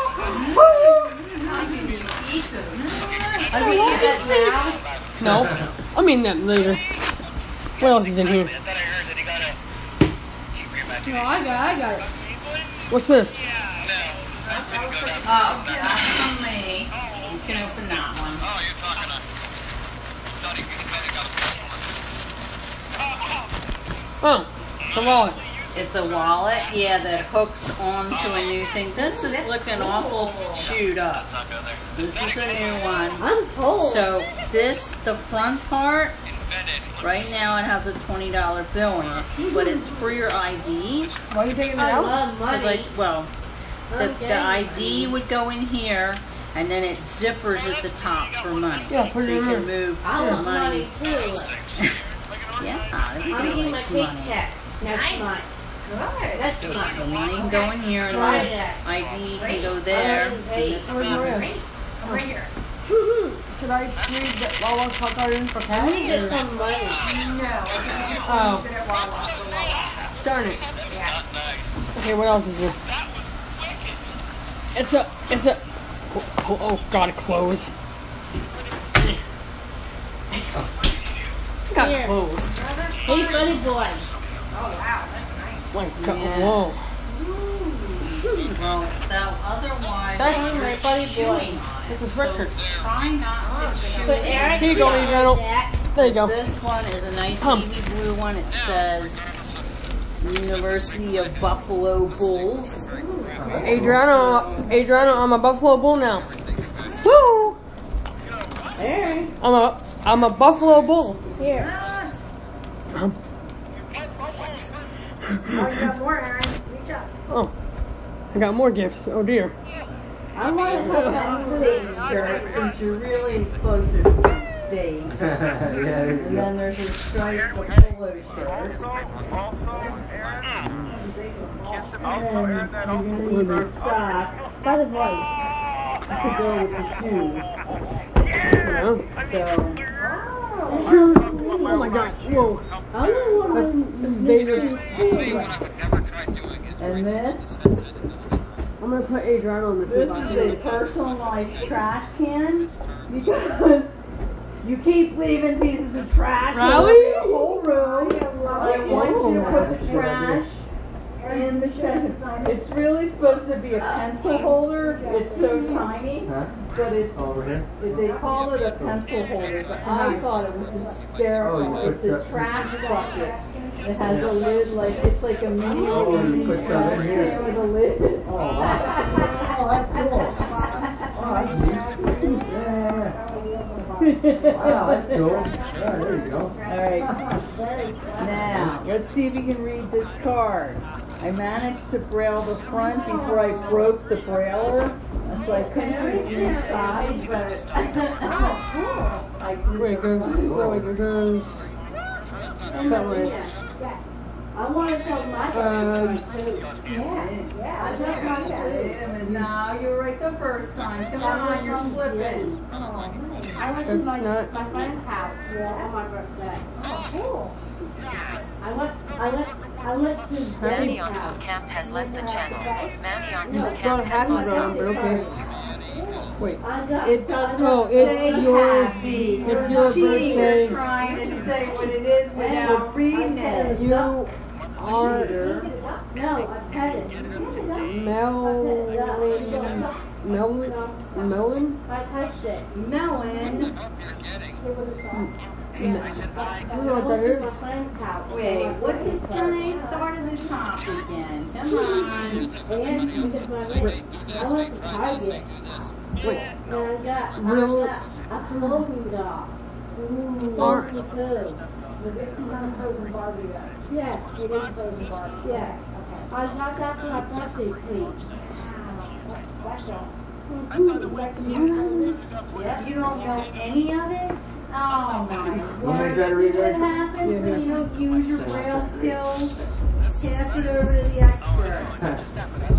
Are we eat that now? No, I mean that later. What else is in here? No, I got, I got it. What's this? Oh, that's from me. You can open that one. Oh, the wallet. It's a wallet, yeah, that hooks onto a new thing. This is looking awful chewed up. This is a new one. I'm cold. So this, the front part, right now it has a twenty dollar bill in it, but it's for your I D. Why are you taking it I out? love 'Cause money. I, well, the, Okay. the I D would go in here, and then it zippers at the top for money. Yeah, put so it you in can there. move I your want money money. too. Yeah, I'm everybody getting my likes money. paycheck next month. Good. That's not the one. You can go in here and Right. the I D can go there. And this Where's one. Maria? I'm right here. Should I trade that Wawa clock card in for cash? We get some money. No, I think you Oh. use it at Wawa for Wawa. Darn it. Yeah. Okay, what else is there? It's a, it's a, cl- cl- oh god, clothes. Got Here. clothes. Hey, buddy boy. Oh wow, that's nice. My god, Yeah. whoa. Well, that otherwise. That's Oh, my buddy boy. It's a sweatshirt. Try not to chew But it. Eric, Here you go, realized Adriano. that. There you go. This one is a nice Come. navy blue one. It says University of Buffalo Bulls. Adriano, Adriano, I'm a Buffalo Bull now. Woo! Eric, I'm a, I'm a Buffalo Bull. here. Um, Oh, you got more, Aaron. Reach up. oh, I got more gifts. Oh dear. I want to have that stage shirt since you're really close to the stage. Yeah, And then there's a striped polo shirt. And then you're going to need the socks. By the way, to go with the shoes. So, Oh my god, whoa. I don't want That's to dangerous. And this, I'm gonna put Adriano in the this is a personalized trash can because you keep leaving pieces of trash all over Really? the whole room. Like once you put the trash in the trash, it's really supposed to be a pencil holder. It's so tiny, Huh? but it's Over here? they call it a pencil holder, but I thought it was hysterical. Oh, you It's put a that- trash bucket. It has a lid like it's like a mini Oh, you put that in trash here. can with a lid. Oh, wow. Oh, that's cool. Oh, that's neat. Yeah. Wow, that's cool. Yeah, there you go. Alright. Now, let's see if you can read this card. I managed to braille the front before I broke the brailer. So I couldn't read the inside, but I did Wait, the goes, front. no, wait, it goes. That way. I want to tell my Uh, Yeah, yeah. I told my dad. No, you were right the first time. Come on, you're slipping. I went to That's my, not- my friend's house on my birthday. Oh, cool. I went, I went, I went to Happy- Manny on Boot Camp has left the channel. Manny on Boot It's Camp not has happy left brown, but okay. Wait. I got, It's, I oh, got it's your, Happy. it's your You're birthday. trying to say what it is without reading it. You are No, I pet it. Melon, Melon, Melon? I touched it. Melon. It was a song. I don't know what that is. My friend's house. Wait, what did Sunny start at the top again? Come on. And because when I went, I went to Target. Wait. And I got, I Real- got a floating doll. Ooh, Or- funky too. Was it kind of frozen Barbie though? Yes, it is frozen Barbie. Yeah. Okay. I got that for my birthday treat. Wow. Special. Yep, you don't know any of it? Oh my What makes god. that read What right? happens when you don't use your braille skills? Pass it over to the expert.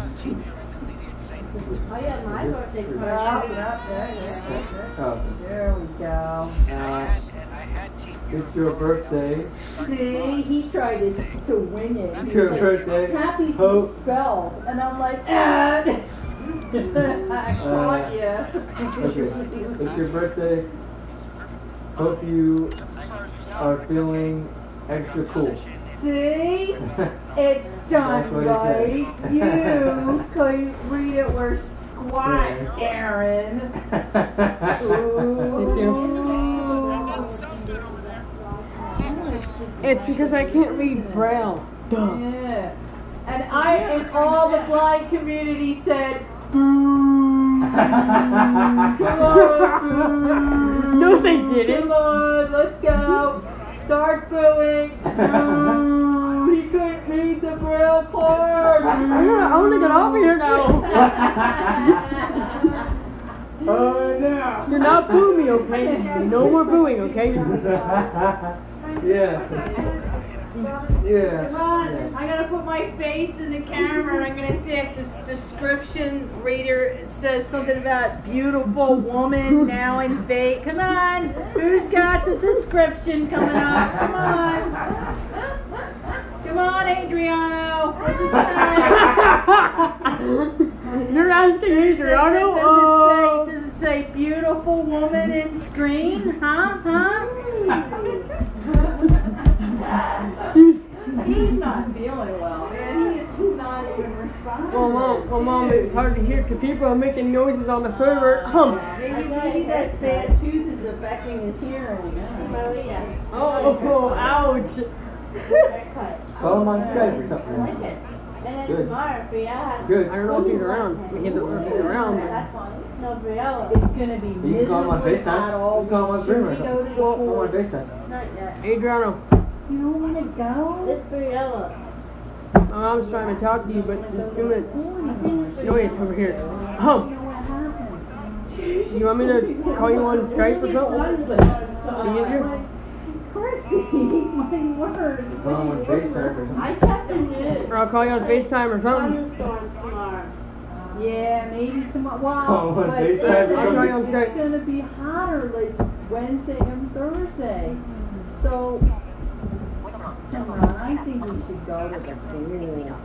Oh yeah, my birthday Yep, card. yep, there it is. Oh, There we go. uh, it's your birthday. See, he tried to, to wing it. It's He your was like, birthday. Happy Hope. spelled. And I'm like, ah. I caught you. Okay, it's your birthday. Hope you are feeling extra cool. See? It's done That's what he right. said. You couldn't read it. We're squat, Yeah. Aaron. It's because I can't read Braille. Duh. Yeah. And I and all the blind community said, boo. Come on, boo. No, they didn't. Come on, let's go. Start booing. Boo. He couldn't read the braille part. I'm gonna, I wanna get over here now. Oh no! Do not boo me, okay? No more booing, okay? Yeah. Yeah. Come on, I gotta put my face in the camera and I'm gonna see if this description reader says something about beautiful woman now in fate. Come on, who's got the description coming up? Come on. Come on, Adriano. What's it say? You're asking Adriano? Does it say, does it say beautiful woman in screen? Huh? Huh? He's not feeling well, man. He is just not even responding. Well, mom, well, mom, it's hard to hear because people are making noises on the server. Um, Maybe, maybe that bad tooth is affecting his hearing. oh, oh, ouch. Call him on Skype or something. I like it. And then Good. tomorrow, Briella. Good. I don't know if he's around. He hasn't been around. That's fine. No, Briella. It's gonna be You can call him on miserably FaceTime. hot all You can call him on week. Zoom Should or we something. go to the Call him on pool? FaceTime. Not yet. Adriano, You don't wanna go? It's Briella. my mom's trying to talk to you, but just doing noise over here. Um, you want me to call you on Skype or something? Be easier? Chrissy, my word. Call him on FaceTime or something. I checked the news. Or I'll call you on FaceTime or something. Thunderstorms tomorrow. Yeah, maybe tomorrow. Wow, Oh, but FaceTime it's, or something. it's gonna be hotter like Wednesday and Thursday. So, come on, I think we should go to the pool.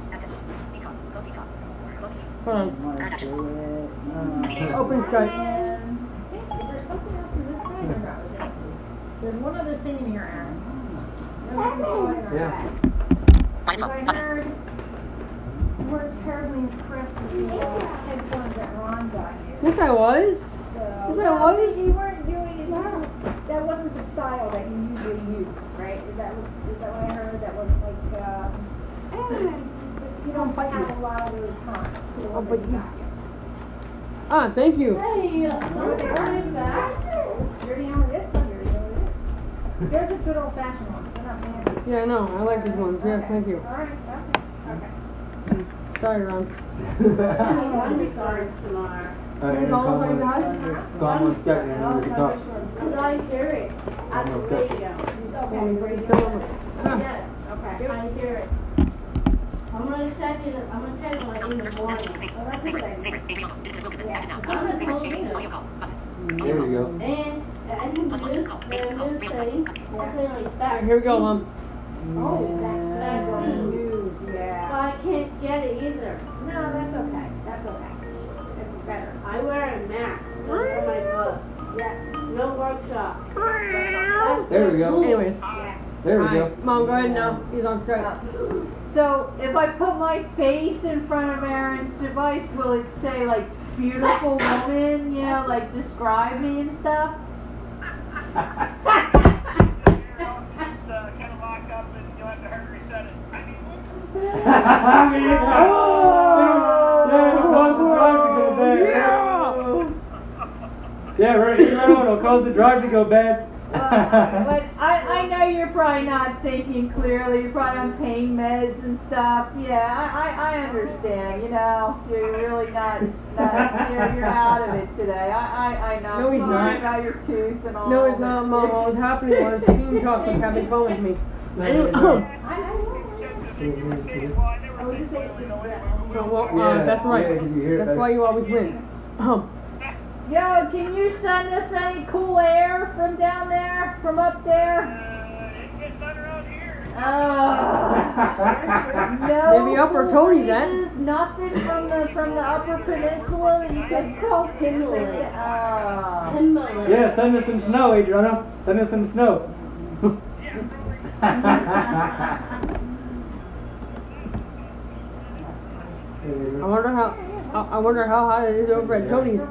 Hold on. Uh, Open Skype. man. Is there something else in this thing or no? There's one other thing in here, Aaron. Yeah. As I heard, you weren't terribly impressed with the uh, headphones that Ron got you. Yes, I was. So, Yes, I well, was. you weren't doing it. That wasn't the style that you usually use, right? Is that is that what I heard? That wasn't like um, you don't have a lot of those times. Oh, but you. Ah, thank you. Hey, uh, I'm back. You're the only this one. You're the only this. There's a good old fashioned one. They're not fancy. Yeah, no, I like these ones. Yes, thank you. All right. Okay. Okay. Sorry, Ron. I'm sorry tomorrow. Alright, call him on Call him on Skype and we can talk. Because I hear it at the radio. Okay. Radio. Yes. Okay. I hear it. I'm gonna check it. I'm gonna check it like in the morning. Well, that's a good idea. I'm gonna call you. There you go. And I can just and just say, I'll say like that. Here we go, Mom. Oh, that's Vaccine. news. But Yeah. I can't get it either. No, that's okay. That's okay. It's better. I wear a mask under my glove. Yeah. No workshop. There we go. Anyways, Yeah. There we alright, go. Mom, go ahead now. He's on Skype. So if I put my face in front of Aaron's device, will it say like beautiful woman, you know, like describe me and stuff? Just uh, kind of lock up and you'll have to hard reset it. I mean, whoops. Yeah, right. It'll cause the drive to go bad. Uh, but I, I know you're probably not thinking clearly. You're probably on pain meds and stuff. Yeah, I, I, I understand. You know, you're really not. not you're, you're out of it today. I, I, I know. No, he's Sorry not. about your tooth and all. No, it's not, Mom. What was happening was Team Talk was having fun with me. Anyway, so, well, uh, Yeah, that's right. yeah, you hear That's that. why you always win. Um, Yo, can you send us any cool air from down there, from up there? Oh, no. Maybe Upper Tony's at. There's nothing from the from the Upper Peninsula that you could call Kimberly. Oh. Kimberly. Yeah, send us some snow, Adriano. Send us some snow. I wonder how. I I wonder how hot it is over at Tony's.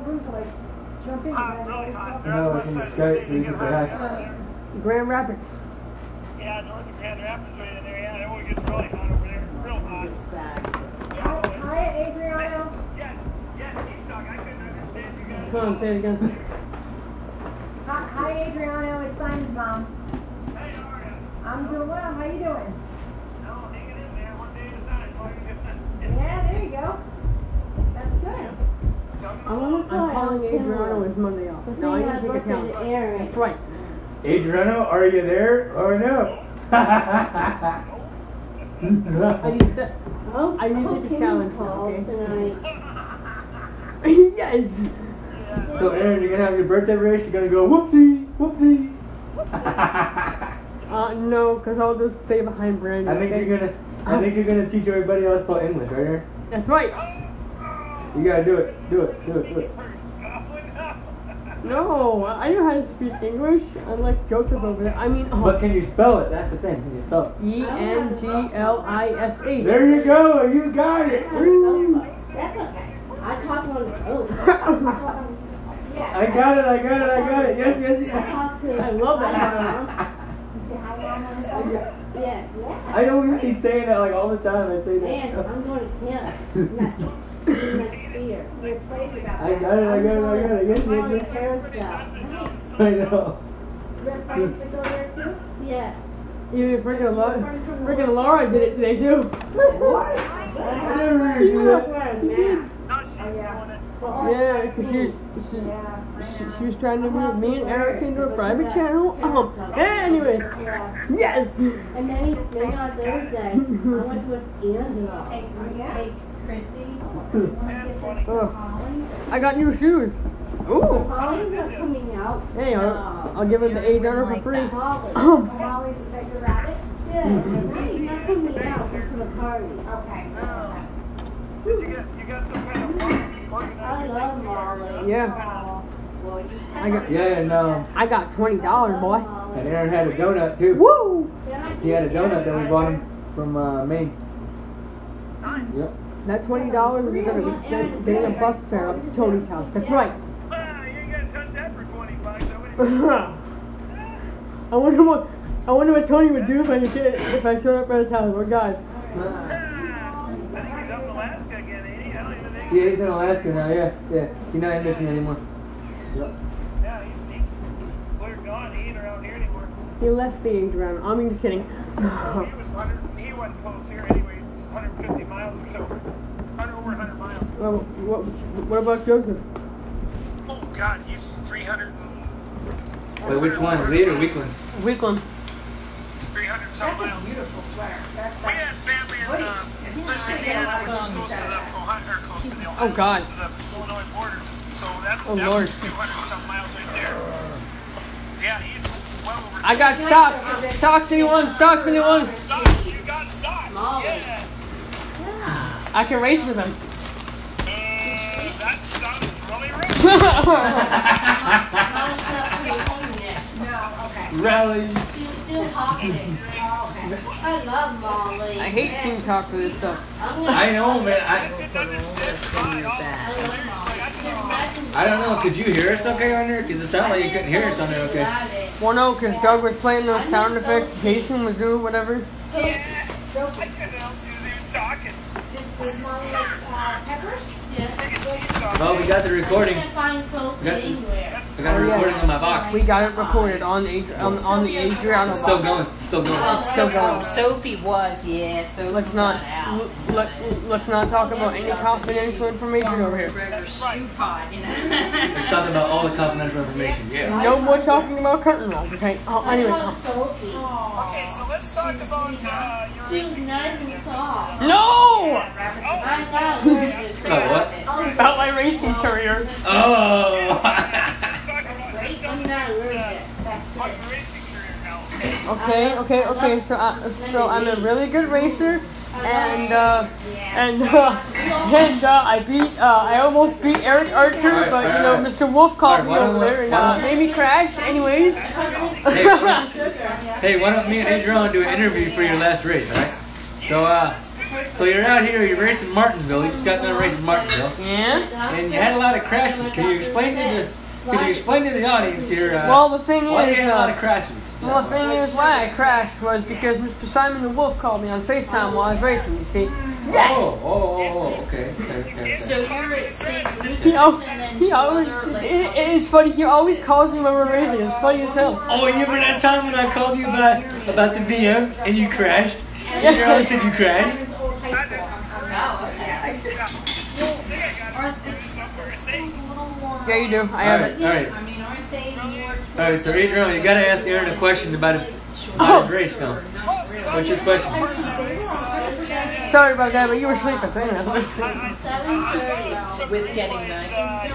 No, it's in the Skype, so you can say hi. Grand Rapids. Yeah, north of Grand Rapids right in there. Yeah, it always gets really hot over there. Real hot. Yeah, Hi, Adriano. yeah, yeah, keep talking. I couldn't understand you guys. Come on, say it again. Hi, hi, Adriano. It's Simon's mom. Hey, how are you? I'm doing well. How you doing? No, hanging in there one day at a time. All you get Yeah, there you go. That's good. I'm calling Adriano with Monday off. No, I need to take a count. That's right. Adriano, are you there or no? I need to, Oh, I need to take a okay, challenge. Paul, Okay. tonight. Yes. So Aaron, you're gonna have your birthday race. You're gonna go whoopsie, whoopsie. Uh, no, because I'll just stay behind Brandon. I think okay? you're gonna. I think you're gonna teach everybody else about English, right, Aaron? That's right. You gotta do it. Do it. Do it. Do it. No, I know how to speak English, unlike Joseph over there. I mean, oh. But can you spell it? That's the thing. Can you spell it? E N G L I S H. There you go. You got it. Woo. That's okay. I talk on the phone. I got it. I got it. I got it. Yes. Yes. I Yes. talk to. I love that. Say hi, Mama. Yeah, yeah. I know you keep saying that like all the time. I say that. Man, I'm going to camp next, next year. Your place about I got it. I got it. I got it. Yes. All Yes. the parents stuff. I know. Your place to go there too? Yes. Even freaking Laura, freaking Laura did it today too. What? I never heard you do that. Yeah, because she, she, she, she was trying to move me and Eric into a private channel. Um, anyway, yes. And then, then on Thursday, I went with Angela. Hey, hey, Chrissy. Oh, I got new shoes. Ooh. Holly's not coming out. Hey, I'll, I'll give it the eight dollar for free. Holly. Um, Holly's like the rabbit? Yeah. She's not coming out for the party. Okay. Did you get you got some kind of I love Molly. yeah. I got, Yeah, and um, I got twenty dollars, boy. and Aaron had a donut too. Woo! He had a donut that we bought him from uh, Maine. Yep. That twenty dollars is gonna be spent getting a bus fare up to Tony's house. That's right. Ah, you ain't gonna touch that for twenty bucks. I wouldn't- I wonder what I wonder what Tony would do if I get, if I showed up at his house. Oh God. Ah, I think he's up in Alaska again, ain't he? I don't even think. Yeah, he's in Alaska now. Yeah, yeah. He's not in Michigan anymore. Yep. Yeah, he's he's clear gone. He ain't around here anymore. He left the age around. I mean, just kidding. He was one hundred. He wasn't close here anyways. one hundred fifty miles or so. one hundred over one hundred miles. Well, what, what about Joseph? Oh God, he's three hundred. Wait, which one? Lead or Weakland? Weakland. three hundred some That's a miles. beautiful sweater. That, We had family in uh, Indiana, which is close to the Ohio, or close to the Ohio, Oh, God. close to the Illinois border. So that's Oh, that Lord. was two hundred some miles right there. Yeah, he's well over. I got socks. Socks, anyone? Socks, anyone? Socks. You got socks. Yeah. I can race with him. Uh, that sounds really rough. No, okay. Rally. She's still talking. Oh, okay. I love Molly. I hate team talk for this stuff. I know, man. I, I don't know. Could you hear us okay on there? Because it sounded like you couldn't hear us on there okay. Well, no, because Doug was playing those sound effects. Jason was doing whatever. Yeah. I couldn't tell she was even talking. Does Molly like uh, peppers? Yes. Well, we got the recording. I can't find Sophie Got the- anywhere. I got a Oh, yes. recording on my box. We got it recorded on the Adri- on, on the Adriano It's still box. going. It's still going. Oh, Still so, going. Sophie was, yeah. So Let's not l- let, let's not talk about any confidential information over here. That's right. You know. Let's talk about all the confidential information. Yeah. No more talking about curtain rods, okay? Oh, anyway. I love Sophie. Okay, so let's talk about uh, your She's racing. nice and soft. No! I got her. Oh, what? About my racing career. Oh. Let's talk about let's talk I'm about not your, allergic. uh, That's about it. your racing career now. Okay, okay, okay. So, uh, so I'm a really good racer, and uh, and uh, and uh, I beat, uh, I almost beat Eric Archer, Alright, but you alright, know, alright. Mister Wolf caught me Alright, why over don't- there and why uh, don't- made me crash. Anyways, Hey, why don't- hey, why don't me and Adrian do an interview for your last race, alright? So, uh, so you're out here, you're racing Martinsville. You just got done racing Martinsville. yeah. And you had a lot of crashes. Can you explain to the, can you explain to the audience here, uh, Well, the thing why you is, had a lot uh, of crashes? well, the thing is, why I crashed was because Mister Simon the Wolf called me on FaceTime while I was racing. You see? Yes. Oh, oh, oh, oh, okay, okay, okay. okay. So you're at Saint Lucy's He, al- and then he two always, other, like, it, it's funny, he always calls me when we're racing. It's funny as hell. Oh, you remember that time when I called you about about the V M and you crashed? And you always said you crashed? Yeah, you do. I All have right, it. all right. I mean, aren't they more? All right, so Adrian, you got to ask Aaron a question about his About his race film. What's your question? Sorry about that, but you were sleeping. So anyways. With getting nice.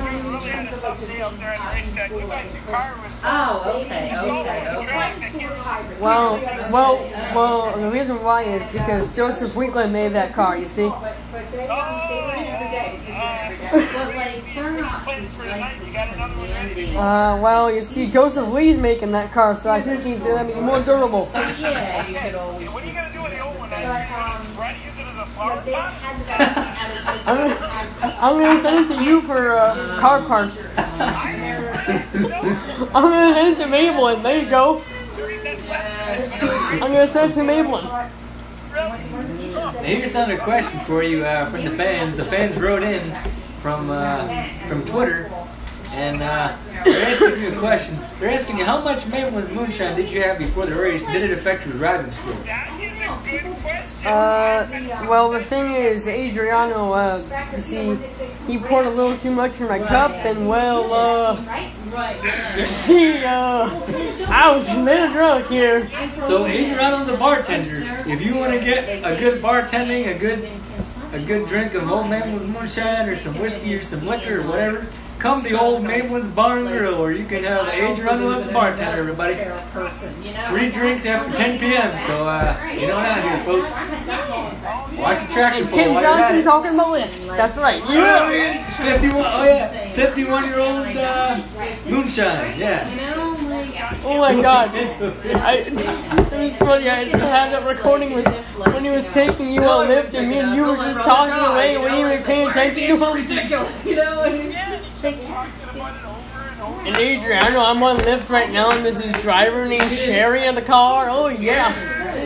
Oh, okay, okay, okay. Well, well, well. The reason why is because Joseph Wheatland made that car. You see. But like, they're not just like demanding. Uh, well, you see, Joseph Lee's making that car, so I think he's gonna be more durable. Yeah, you could always. What are you going to do with the old one? Try to use it as a flower pot? I'm gonna, I'm gonna send it to you for uh, car parts. I'm gonna send it to Maybelline. There you go. I'm gonna send it to Maybelline. Now here's another question for you uh, from the fans. The fans wrote in from uh, from Twitter, and uh, they're asking you a question. They're asking you, how much Mabellin's moonshine did you have before the race? Did it affect your driving skills? Uh, well, the thing is, Adriano, uh, you see, he poured a little too much in my cup, and well, uh, you see, uh, I was a little drunk here. So Adriano's a bartender. If you want to get a good bartending, a good a good drink of Old Mabellin's moonshine, or some whiskey, or some liquor, or whatever, come to Old Mabellin's Bar and Grill, or you can have Adriano as the bartender, everybody. Free drinks after ten p.m., so uh, get on out here, folks. Watch the tractor And pull Tim while you're at Johnson it. talking about lift. That's right. Yeah, fifty-one. Oh yeah, fifty-one-year-old uh, moonshine. Yeah. Oh my God! I, it was funny. I had that recording with when he was taking you on lift, and me and you were just talking away, and we didn't even pay attention to him. You know, and it's just like. And Adriano, I'm on lift right now, and this is driver named Sherry in the car. Oh yeah.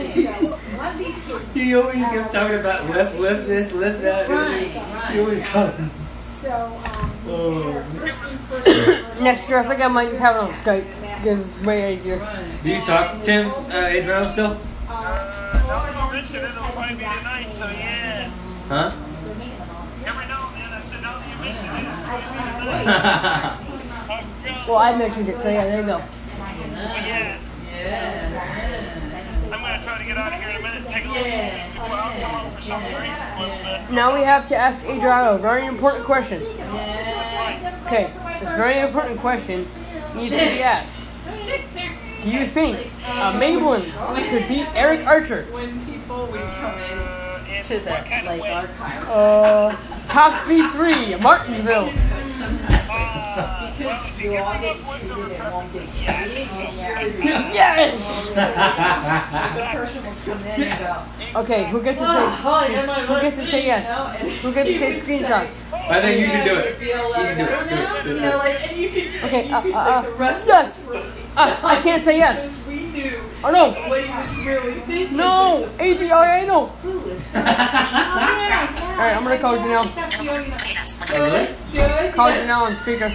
He always kept talking about lift, lift this, lift that. He always talking. Oh. Next year, I think I might just have it on Skype because it's way easier. Do you talk to Tim uh, Adriano still? Uh, no, you mentioned it, it'll probably be tonight, so yeah. Huh? Every now and then I said, no, you mentioned it. Well, I mentioned it, so yeah, there you go. Well, yeah. I'm going to try to get out of here in a minute and take a look at these people out and come up for some races a little bit. Now we have to ask Adriano a very important question. Okay, this very important question needs to be asked. Do you think uh, Maybelline could beat Eric Archer? When people would come in to that, like, archive. Uh, Top Speed three, Martinsville. Because you all get treated in one big Yes! The person will come in and go, Okay, who gets to say? Who gets to say yes? Who gets to say screenshots? I think you should do it. You feel like, You should do it. I don't know, you know, like, and you could, Okay, you uh, could, uh, like, the uh, rest yes! of us Uh, I can't say yes. because we knew Oh no! what he was really thinking. No! Adriano! Clueless. Alright, I'm gonna call you now. Good, good. Call you now on speaker.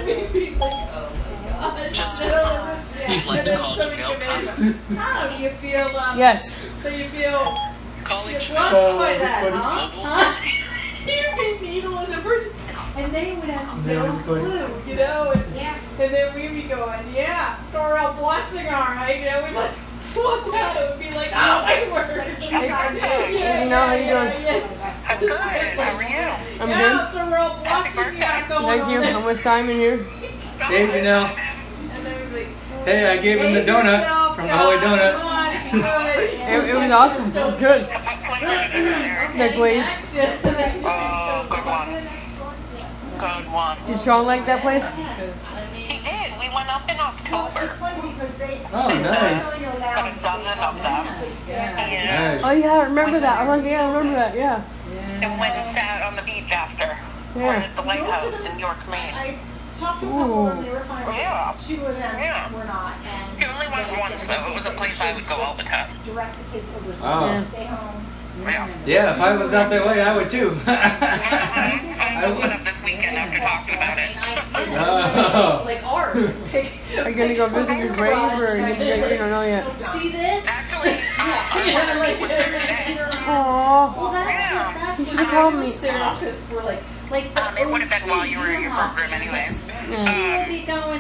Just to confirm, you'd like to call Janelle Coffin? How do you feel? Um, Yes. So you feel Calling you're Janelle crushed by that, Coffin. huh? Mobile Huh? speaker. You'd be needling the person, and they would have That no was funny. clue, you know. And, and then we'd be going, yeah, it's our real blessing, all right. You know, we'd like walk out, it would be like, oh my word. Hey, Janelle, how you doing? I'm good. How are you? I'm yeah, good. it's a real blessing you got going Thank you. on. I'm with Simon here. Hey, Janelle. And then we'd be like, Hey, I gave him the donut from the Holy Donut. It, it was awesome. It was good. That glaze. Oh, good one. Good one. Did Sean like that place? He did. We went up in October. Oh, nice. Got a dozen of them. Yeah. Nice. Oh yeah, I remember that. I'm like, yeah, I remember that. Yeah. And went and sat on the beach after. Yeah. We're at the lighthouse in York, Maine. Talked to a couple of them, they were fine. Yeah. Two of them Yeah. were not. And You only went once, though. It was a place I would go all the time. direct the kids over to Oh. stay home. Yeah. Yeah, if I lived out that way, I would too. I'm moving up this weekend after talking about it. Oh. like ours. Are you gonna go visit his grave, or you, you don't know yet? See this? Actually, Yeah, like, Aww. well, that's Yeah. what, that's You what should've called me. therapists were like. Like the um, it would have been while you were in your program anyways. She would be going,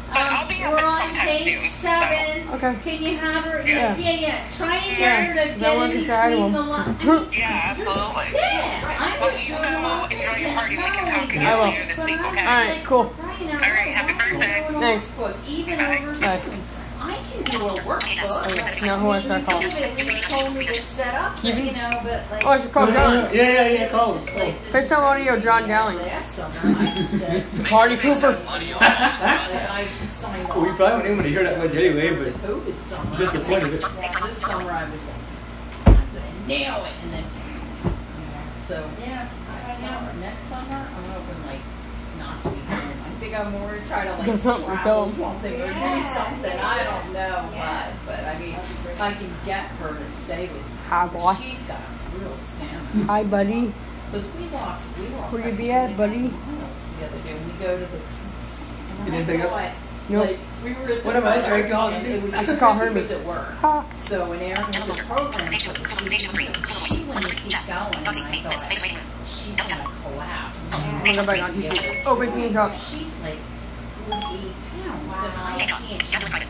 Um, we're on page seven. Okay. Can you have her? Yeah. Yeah, yeah. Try and get Yeah, her to I get want in to say hi to between him. the lines. Yeah, absolutely. Yeah, I'm Well, just you doing go what enjoy your party. We can talk I will. later this week, okay? Alright, cool. All right, happy birthday. Thanks. Even over Bye. I can do a workbook. Now who I start calling? They told me to set up, Keeping? you know, but like. Oh, I should call John. Yeah, yeah, yeah, call him. FaceTime audio, John Dowling. Last summer, I said. Party Cooper. I signed off. We probably wouldn't even hear that much anyway, but COVID summer. just the point of it. Yeah, this summer I was like, I'm gonna nail it, and then, you know, so yeah, next summer, next summer I'm hoping like not to be home. I think I'm more try to like Go something, travel go. something or do something. I don't know what, but I mean, if I can get her to stay with me, Hi, boy. she's got real stamina. Hi, buddy. Because we walked, we walked. Where you like be at, buddy? twenty miles the other day. We go to the. You didn't pick up? What? Nope. Like, we were at the What am I program, trying to call and you? It was I should call Chrissy Herbie. was at work. Ha. So when Aaron was at the program, she wouldn't keep going. And I thought, she's gonna collapse. I'm gonna go back on T V. Open Team Talk. She's like forty-eight pounds, and I can't.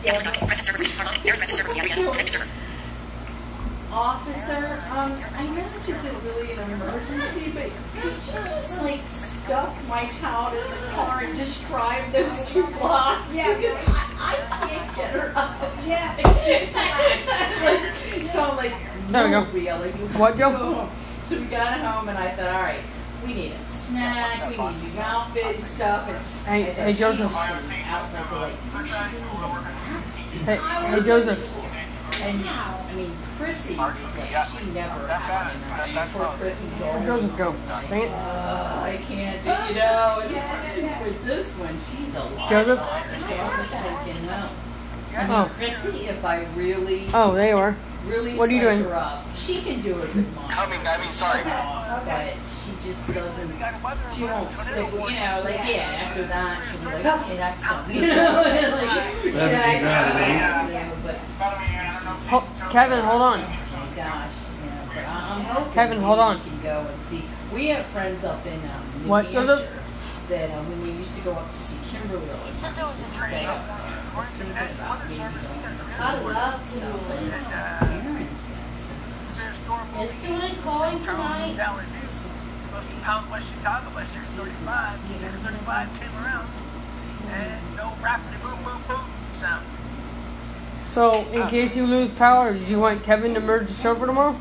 She's dead. Officer, um, I know this isn't really an emergency, but could you just like stuff my child in the car and just drive those two blocks? Yeah, because I, I can't get her up. Yeah. Like, so I'm like, There we no, go. really. What, Joe? Go home. So we got home, and I thought, all right, we need a snack, we need new outfit and stuff. And Hey, I thought hey, she Joseph. was outside for like, Hey, hey, Joseph. and I mean, Chrissy was like, she never had it. Before Chrissy's always Joseph, go. like, Dang it. uh, I can't do, you know. And with this one, she's a lot. Joseph? So I was thinking, no. I mean, Oh. Chrissy, if I really, Oh, there you are. really What are you psych doing? her up, she can do it with mom. Coming, I mean, sorry. But she just doesn't, she won't stick, you know, like, yeah, after that, she'll be like, okay, that's done. You know, and like, check, you know, but, Ho- Kevin, hold on. oh my gosh, you know, but I- I'm hoping Kevin, hold maybe on. we can go and see. We have friends up in um, New What, Hampshire Joseph? that uh, when we used to go up to see Kimberly, He said there was a stay tornado. up there. I was thinking about maybe going to I love stuff school. and parents get some. Is Julie calling tonight? Pounds West Chicago, West Series thirty-five. Series thirty-five came around, and no rapid boom, boom, boom sound. So, in case you lose power, do you want Kevin to merge the show for tomorrow?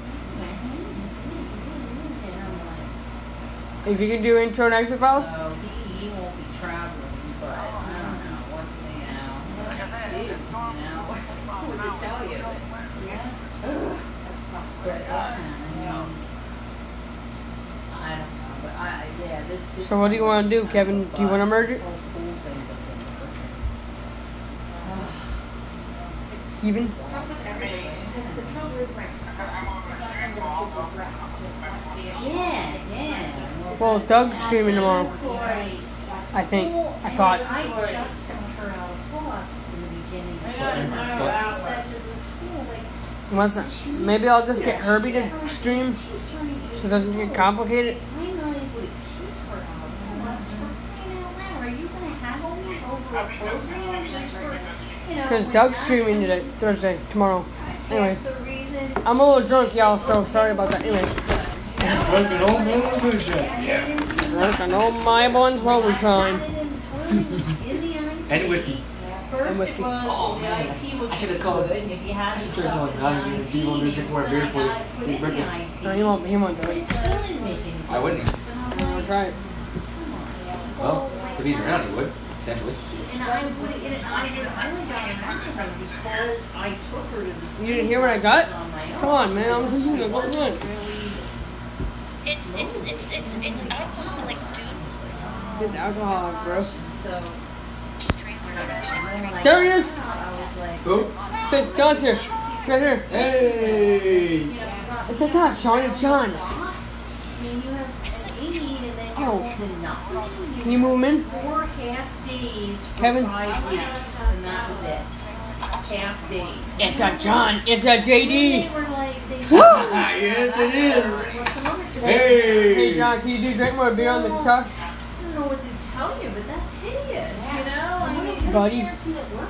If you can do intro and exit files? So he, he won't be traveling, but I don't know what, you know, what to do, you know, what to tell you. But, uh, I don't know, but I, yeah, this, this. So what do you want to do, Kevin? Do you want to merge it? Even? The trouble is, like, I'm going to give rest. That's the issue. Yeah, yeah. Well, Doug's streaming tomorrow. I think. I thought. I just got her out of pull-ups in the beginning of summer. I said to the school, like, Wasn't. Maybe I'll just get Herbie to stream so it doesn't get complicated. I'm not able to keep her out of pull-ups for crying out loud. Are you going to haggle me over a program just for, you know? Because Doug's streaming today, Thursday, tomorrow. Anyway, That's the reason. I'm a little drunk, y'all, so sorry about that. Anyway. Working on the moonshine. Yeah. Working on my one's lonely time. And whiskey. First with it you. was, well, the I P was I should've good, called. and if you had I to should've stop called at the Donnie and see if he wanted to drink more beer for put his in the birthday. I P. No, he won't. He won't do But it. it still didn't make any I wouldn't. difference. And I'm I'll like, try it. Well, if he's around, he would. Essentially. and I would, and I would, I only got around to them because I took her to the school. You didn't hear what I got? on my own. Come on, man. I'm So listening to it it. What's wasn't good? really- It's it's it's it's it's alcoholic, dude. It's alcoholic, bro. So, There he is. I was like, Who? Hey, John's here. Right here. Hey! It's not Sean, it's John. I mean, you have eight, and then you Oh. have the nothing. Can you move him in? Four half days for Kevin? five weeks, and that was it. Half days. It's a John. It's a J And D. they were like, they Yes, it is. Well, some other Hey! Hey, John, can you do drink more beer on the toss? know what to tell you, but that's hideous, you know? I mean, Buddy. I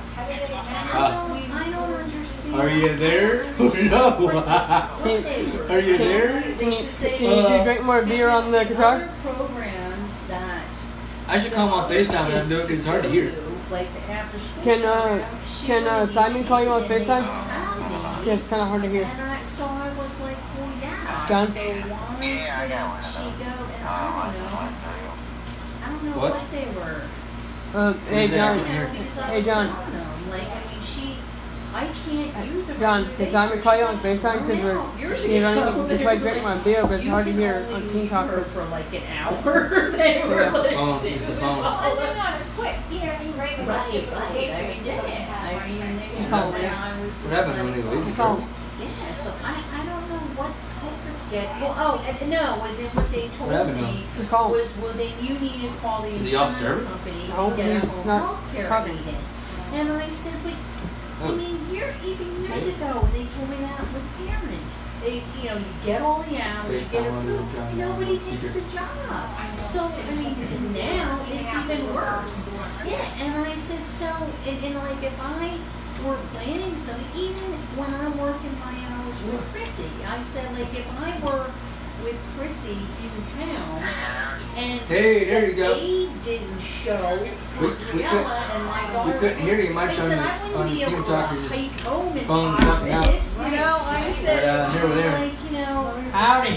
don't understand. Are you there? No. Are you there? Can you, can you do drink more beer on the guitar? Programs that I should call him on FaceTime and do it because it's hard to hear. like the after school. Can uh can uh Simon call you on FaceTime? Yeah, it's kind of hard to hear. And I, so I was like, well, yeah. John? So why couldn't she go? And I don't know. I don't know What? what, they were. Uh, hey John. Because I Hey was John. telling them, like, I mean, she, I can't use a John, can Simon call you on FaceTime? Because we're Years you know, ago, we they tried were drinking like, my beer, but it's you hard to can hear only on Team leave Talk. her for like an hour. They were Yeah. like, Oh, she it's the was phone. all Oh, like- no, no, it's quick. You know, you right away. Right, right. I mean, yeah. I mean, they were Call like, him. I was just What happened like, when they leave? Call him. yeah, so I, I don't know what I forget. Well, oh, and, no, and then what they told What happened to me him? Just call him. was, well, then you need to call the Is he off insurance server? company No, and get a he's home not health care talking. meeting. And I said, but, I Oh. mean, year, even years ago, when they told me that with Aaron, they, you know, you get all the hours, you get FaceTime on the approved, John nobody John takes speaker. the job. So, I mean, now it's even worse. Yeah, and I said, so, and, and like, if I were planning something, even when I'm working my hours with Chrissy, I said, like, if I were with Chrissy in town, and Hey, there you go. they didn't show for We- we Briella couldn't- and my we daughter, couldn't hear you much I on said, this- I on wouldn't be Team able Talk, to it's just hike home in phone's five cutting out. minutes, you know, I said, But, uh, here we're there. like, you know, Howdy.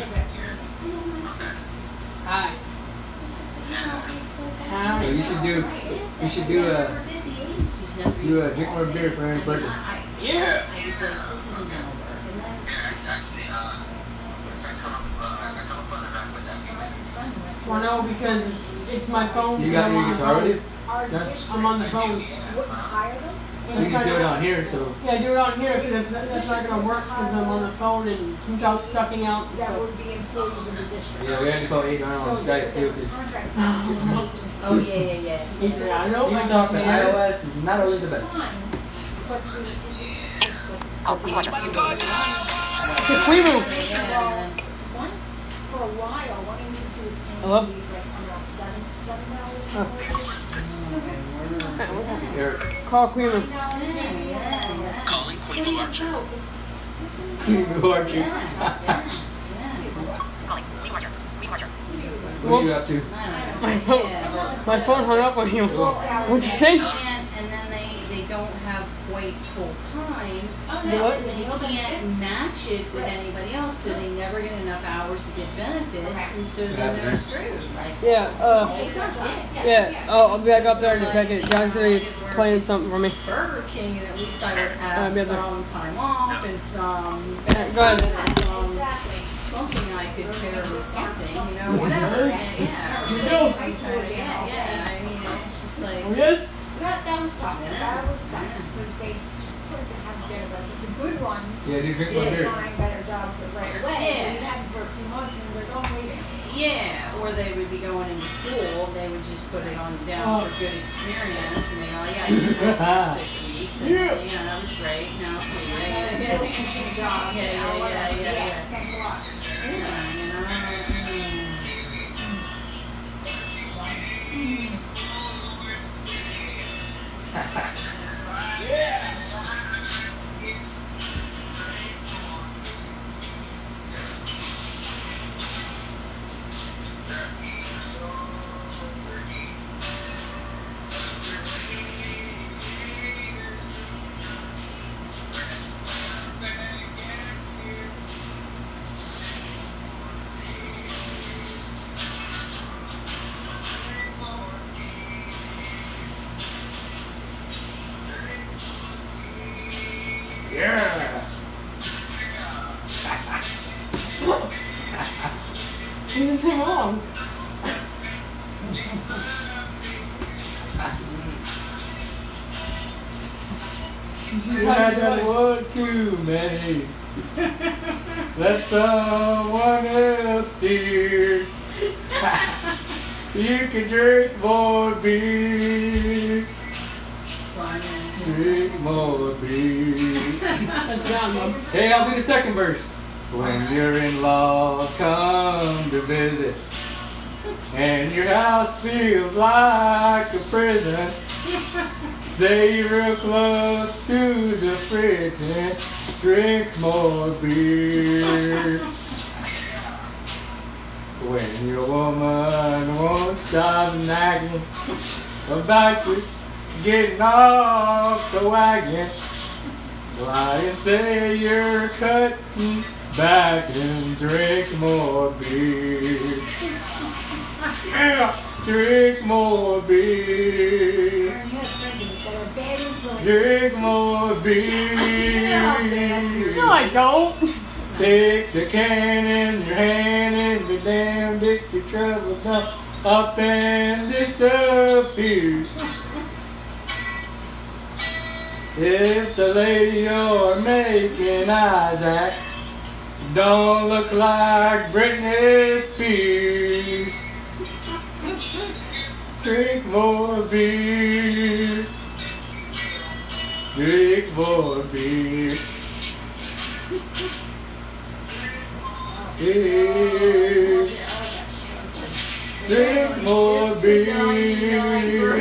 Hi. So you should do, you should do a, do a drink more beer for Aaron's birthday. Yeah. I was like, this isn't gonna work. And then Well, no, because it's it's my phone. You got and I'm your on the guitar with phone. you? Yes, I'm on the phone. You can do it on here, so. Yeah, do it on here because that's, that's not gonna work because I'm on the phone and Team Talk's sucking out. That So. would be employees in the district. Yeah, we had to call Adrian on Skype too, because oh yeah, yeah, yeah. Yeah, I know. Team Talk on iOS is not always the best. But Quimu. one, for a while, one agency was paying Hello? me like around seven, seven dollars. Oh. Eric. Call Quimu. Calling Queen Blue Archer. Queen Blue Archer. Calling. Queen Archer. Queen Archer. What are you up to? My phone, my phone hung up on you. What'd you say? And, and then they, they don't have quite full time. What? They can't match it with anybody else, so they never get enough hours to get benefits, and so then they're screwed. Right? Yeah, uh, yeah, oh, I'll be back up there in a second. John's gonna be playing something for me. Burger King, and at least I would Uh, have be up there. some time off and some Yeah, go ahead. and some something I could pair with something, you know, whatever. Yeah, yeah. You Right. do. Yeah, yeah. I mean, it's just like. Oh, yes? That, that was tough. That was tough because they just couldn't have better, but the good ones Yeah, do drink more did beer. find better jobs right away. Yeah. We had them for a few months and we're like, oh, wait a minute. Yeah, or they would be going into school, they would just put it on down for good experience, and they go, yeah, I did this for six weeks, and Yeah. you know, that was great, now see you. Yeah, Yeah, yeah, yeah, teaching job, yeah, you know, yeah, yeah, whatever. yeah, yeah. Thanks a lot. Yeah, you know, Yeah. You just sing along. You had that one too many. Let someone else steer. You can drink more beer. Drink more beer. That's John, Mom. Hey, I'll do the second verse. When your in-laws come to visit, and your house feels like a prison. Stay real close to the fridge and drink more beer. When your woman won't stop nagging about you getting off the wagon, lie and say you're cutting back and drink more beer. Yeah, drink more beer. Drink more beer. No, I don't. Take the can in your hand and be damned if your troubles don't up and disappear. If the lady you're making eyes at don't look like Britney Spears, drink more beer. Drink more beer. Beer. Drink more beer.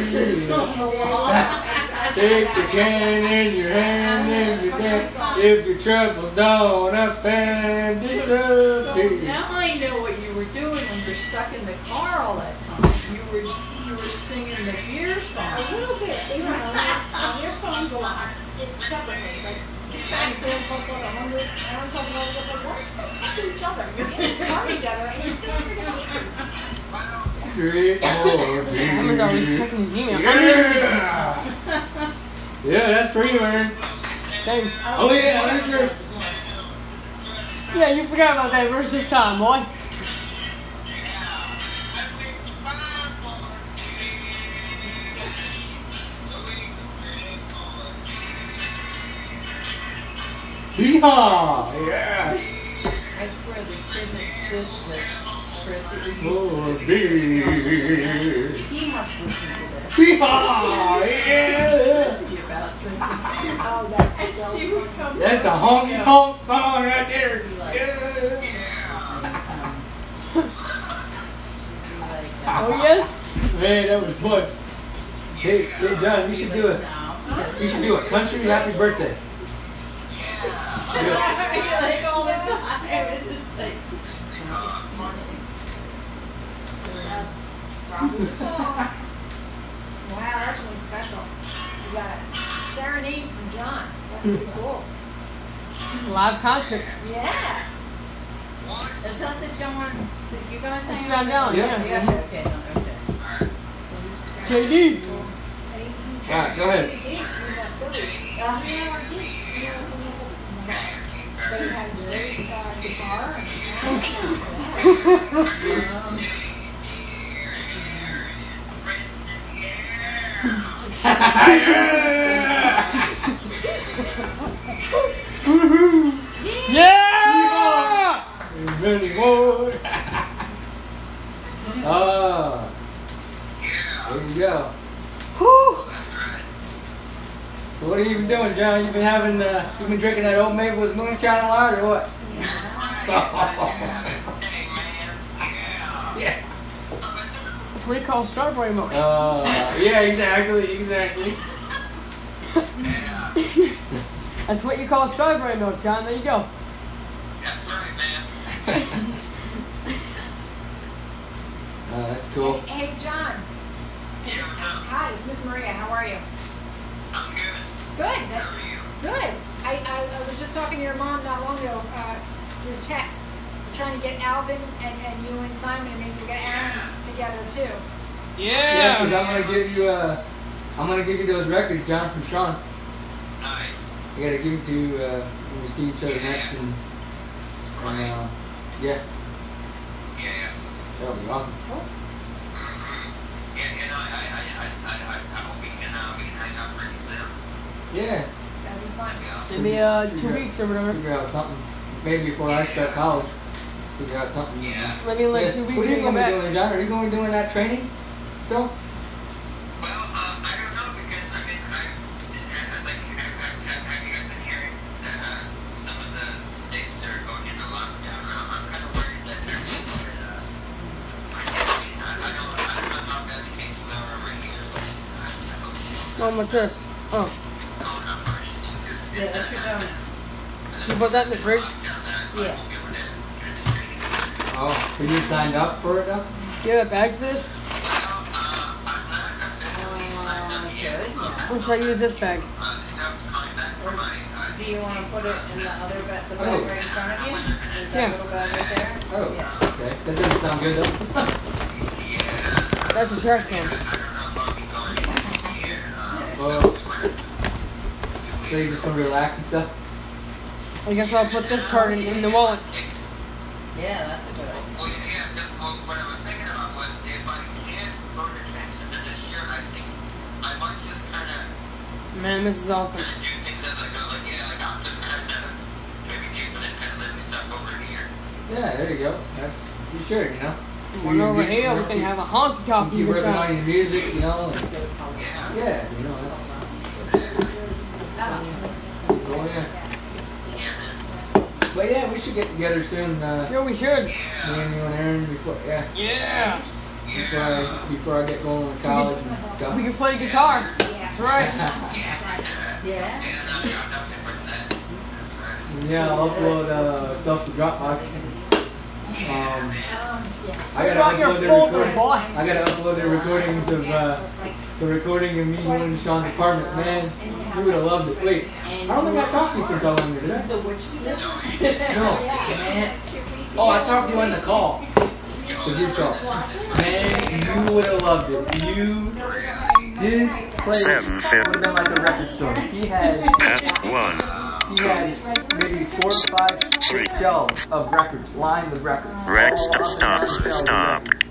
Take the can in your hand and you dance if your troubles don't up and So disappear. now I know what you were doing when you're stuck in the car all that time. You were you were singing the beer song. A little bit, you know, on your phones a lot. It's separately, like, get back to them, folks, like a hundred, and I'm talking about it, like, why are you talking to each other? You're in the car together, and you're still freaking listening. Drink more beer. Simon's always checking his email. Yeah. Yeah, that's free, man. Thanks. Oh yeah, that's good. Yeah, you forgot about that verse this time, boy. Yeehaw! Yeah. I swear the kid that sits with Chrissy who used More to sit with beer. Chrissy, he must listen to this. Yeehaw! Chrissy Yeah. Chrissy about drinking. Oh, that's so She would come That's a down. honky tonk song right there. Yeah. Oh, yes? Man, that was fun. Hey, hey, John, you should do it. You should do a country happy birthday. Like all the time. It's just like, Wow, that's really special. You got a serenade from John. That's pretty cool. Live concert. Yeah. is that the John that you guys sang? It's John Down, yeah. Yeah, okay, okay. J D. Alright, go ahead. So you have your uh, guitar Yeah! There's many more. Oh. There you go. Whew. So what have you been doing, John? You've been having, uh, you've been drinking that Old Maple with moonshine a lot, or what? Yeah. That's what you call strawberry milk. Uh, yeah, exactly, exactly. That's what you call strawberry milk, John. There you go. Uh, that's cool. Hey, hey, John. Hi, it's Miss Maria. How are you? I'm good. Good. That's good. I, I, I was just talking to your mom not long ago uh, through text, trying to get Alvin and, and you and Simon and maybe get Aaron together too. Yeah, because I'm gonna give you, uh, I'm gonna give you those records, John, from Sean. Nice. I gotta give it to uh, when we see each other next, and, and uh, yeah, Yeah, that'll be awesome. yeah. Yeah, you know, I, I, I, I, I, I hope we can, uh, we can hang out pretty soon. Yeah. That'd be fun. Maybe uh, two Figure out- weeks or whatever. Figure out something. Maybe before I start college. Figure out something. Yeah. Maybe in like Yeah. two weeks What are you we going get to be back. doing, John? Are you going to be doing that training still? Well, uh, I don't know because I mean, I, I, like, have, have, have you guys been hearing that uh, some of the states are going into lockdown? I'm, I'm kind of worried that they're going to uh, might be Mom, what's this? Oh. Yeah, that's your donuts. You put that in the fridge? Yeah. Oh, have you signed up for it though? Do you have a bag for this? Or should I use this bag? Or do you want to put it in the other bag, the bag Oh. right in front of you? Is that Yeah. little bag right there? Oh, Yeah. okay. That doesn't sound good though. That's a trash can. Oh. So you're just gonna relax and stuff? I guess I'll put this card in, in the wallet. Yeah, that's a good idea. Well, yeah, the, well, what I was thinking about was if I can't go to Jackson this year, I think I might just kind of Man, this is awesome. do things as I go. Like, yeah, like I'll just kind of maybe do some independent stuff over here. Yeah, there you go. That's, you should, you know. One over here, we can have a honky tonk. Keep working on your music, you know. And, yeah, you know. That's, oh yeah. But yeah, we should get together soon. Uh, Yeah, we should. Me and you and Aaron before, yeah. Yeah. Before I, before I get going to college and stuff. We can play guitar. That's right. Yeah. Yeah, I'll upload uh, stuff to Dropbox. Um, I What gotta about your upload the folder, recording- boy? I gotta upload the recordings of uh, the recording of me going to Sean's apartment. Man, you would have loved it. Wait, I don't think I talked to you since I was in there, did I? So which video? No. Man. Oh, I talked to you on the call. The group call. Man, you would have loved it. You, this place would have been like a record store. He had, one. he had maybe four or five, six shelves of records, lined with records. Rex, stop, stop, stop.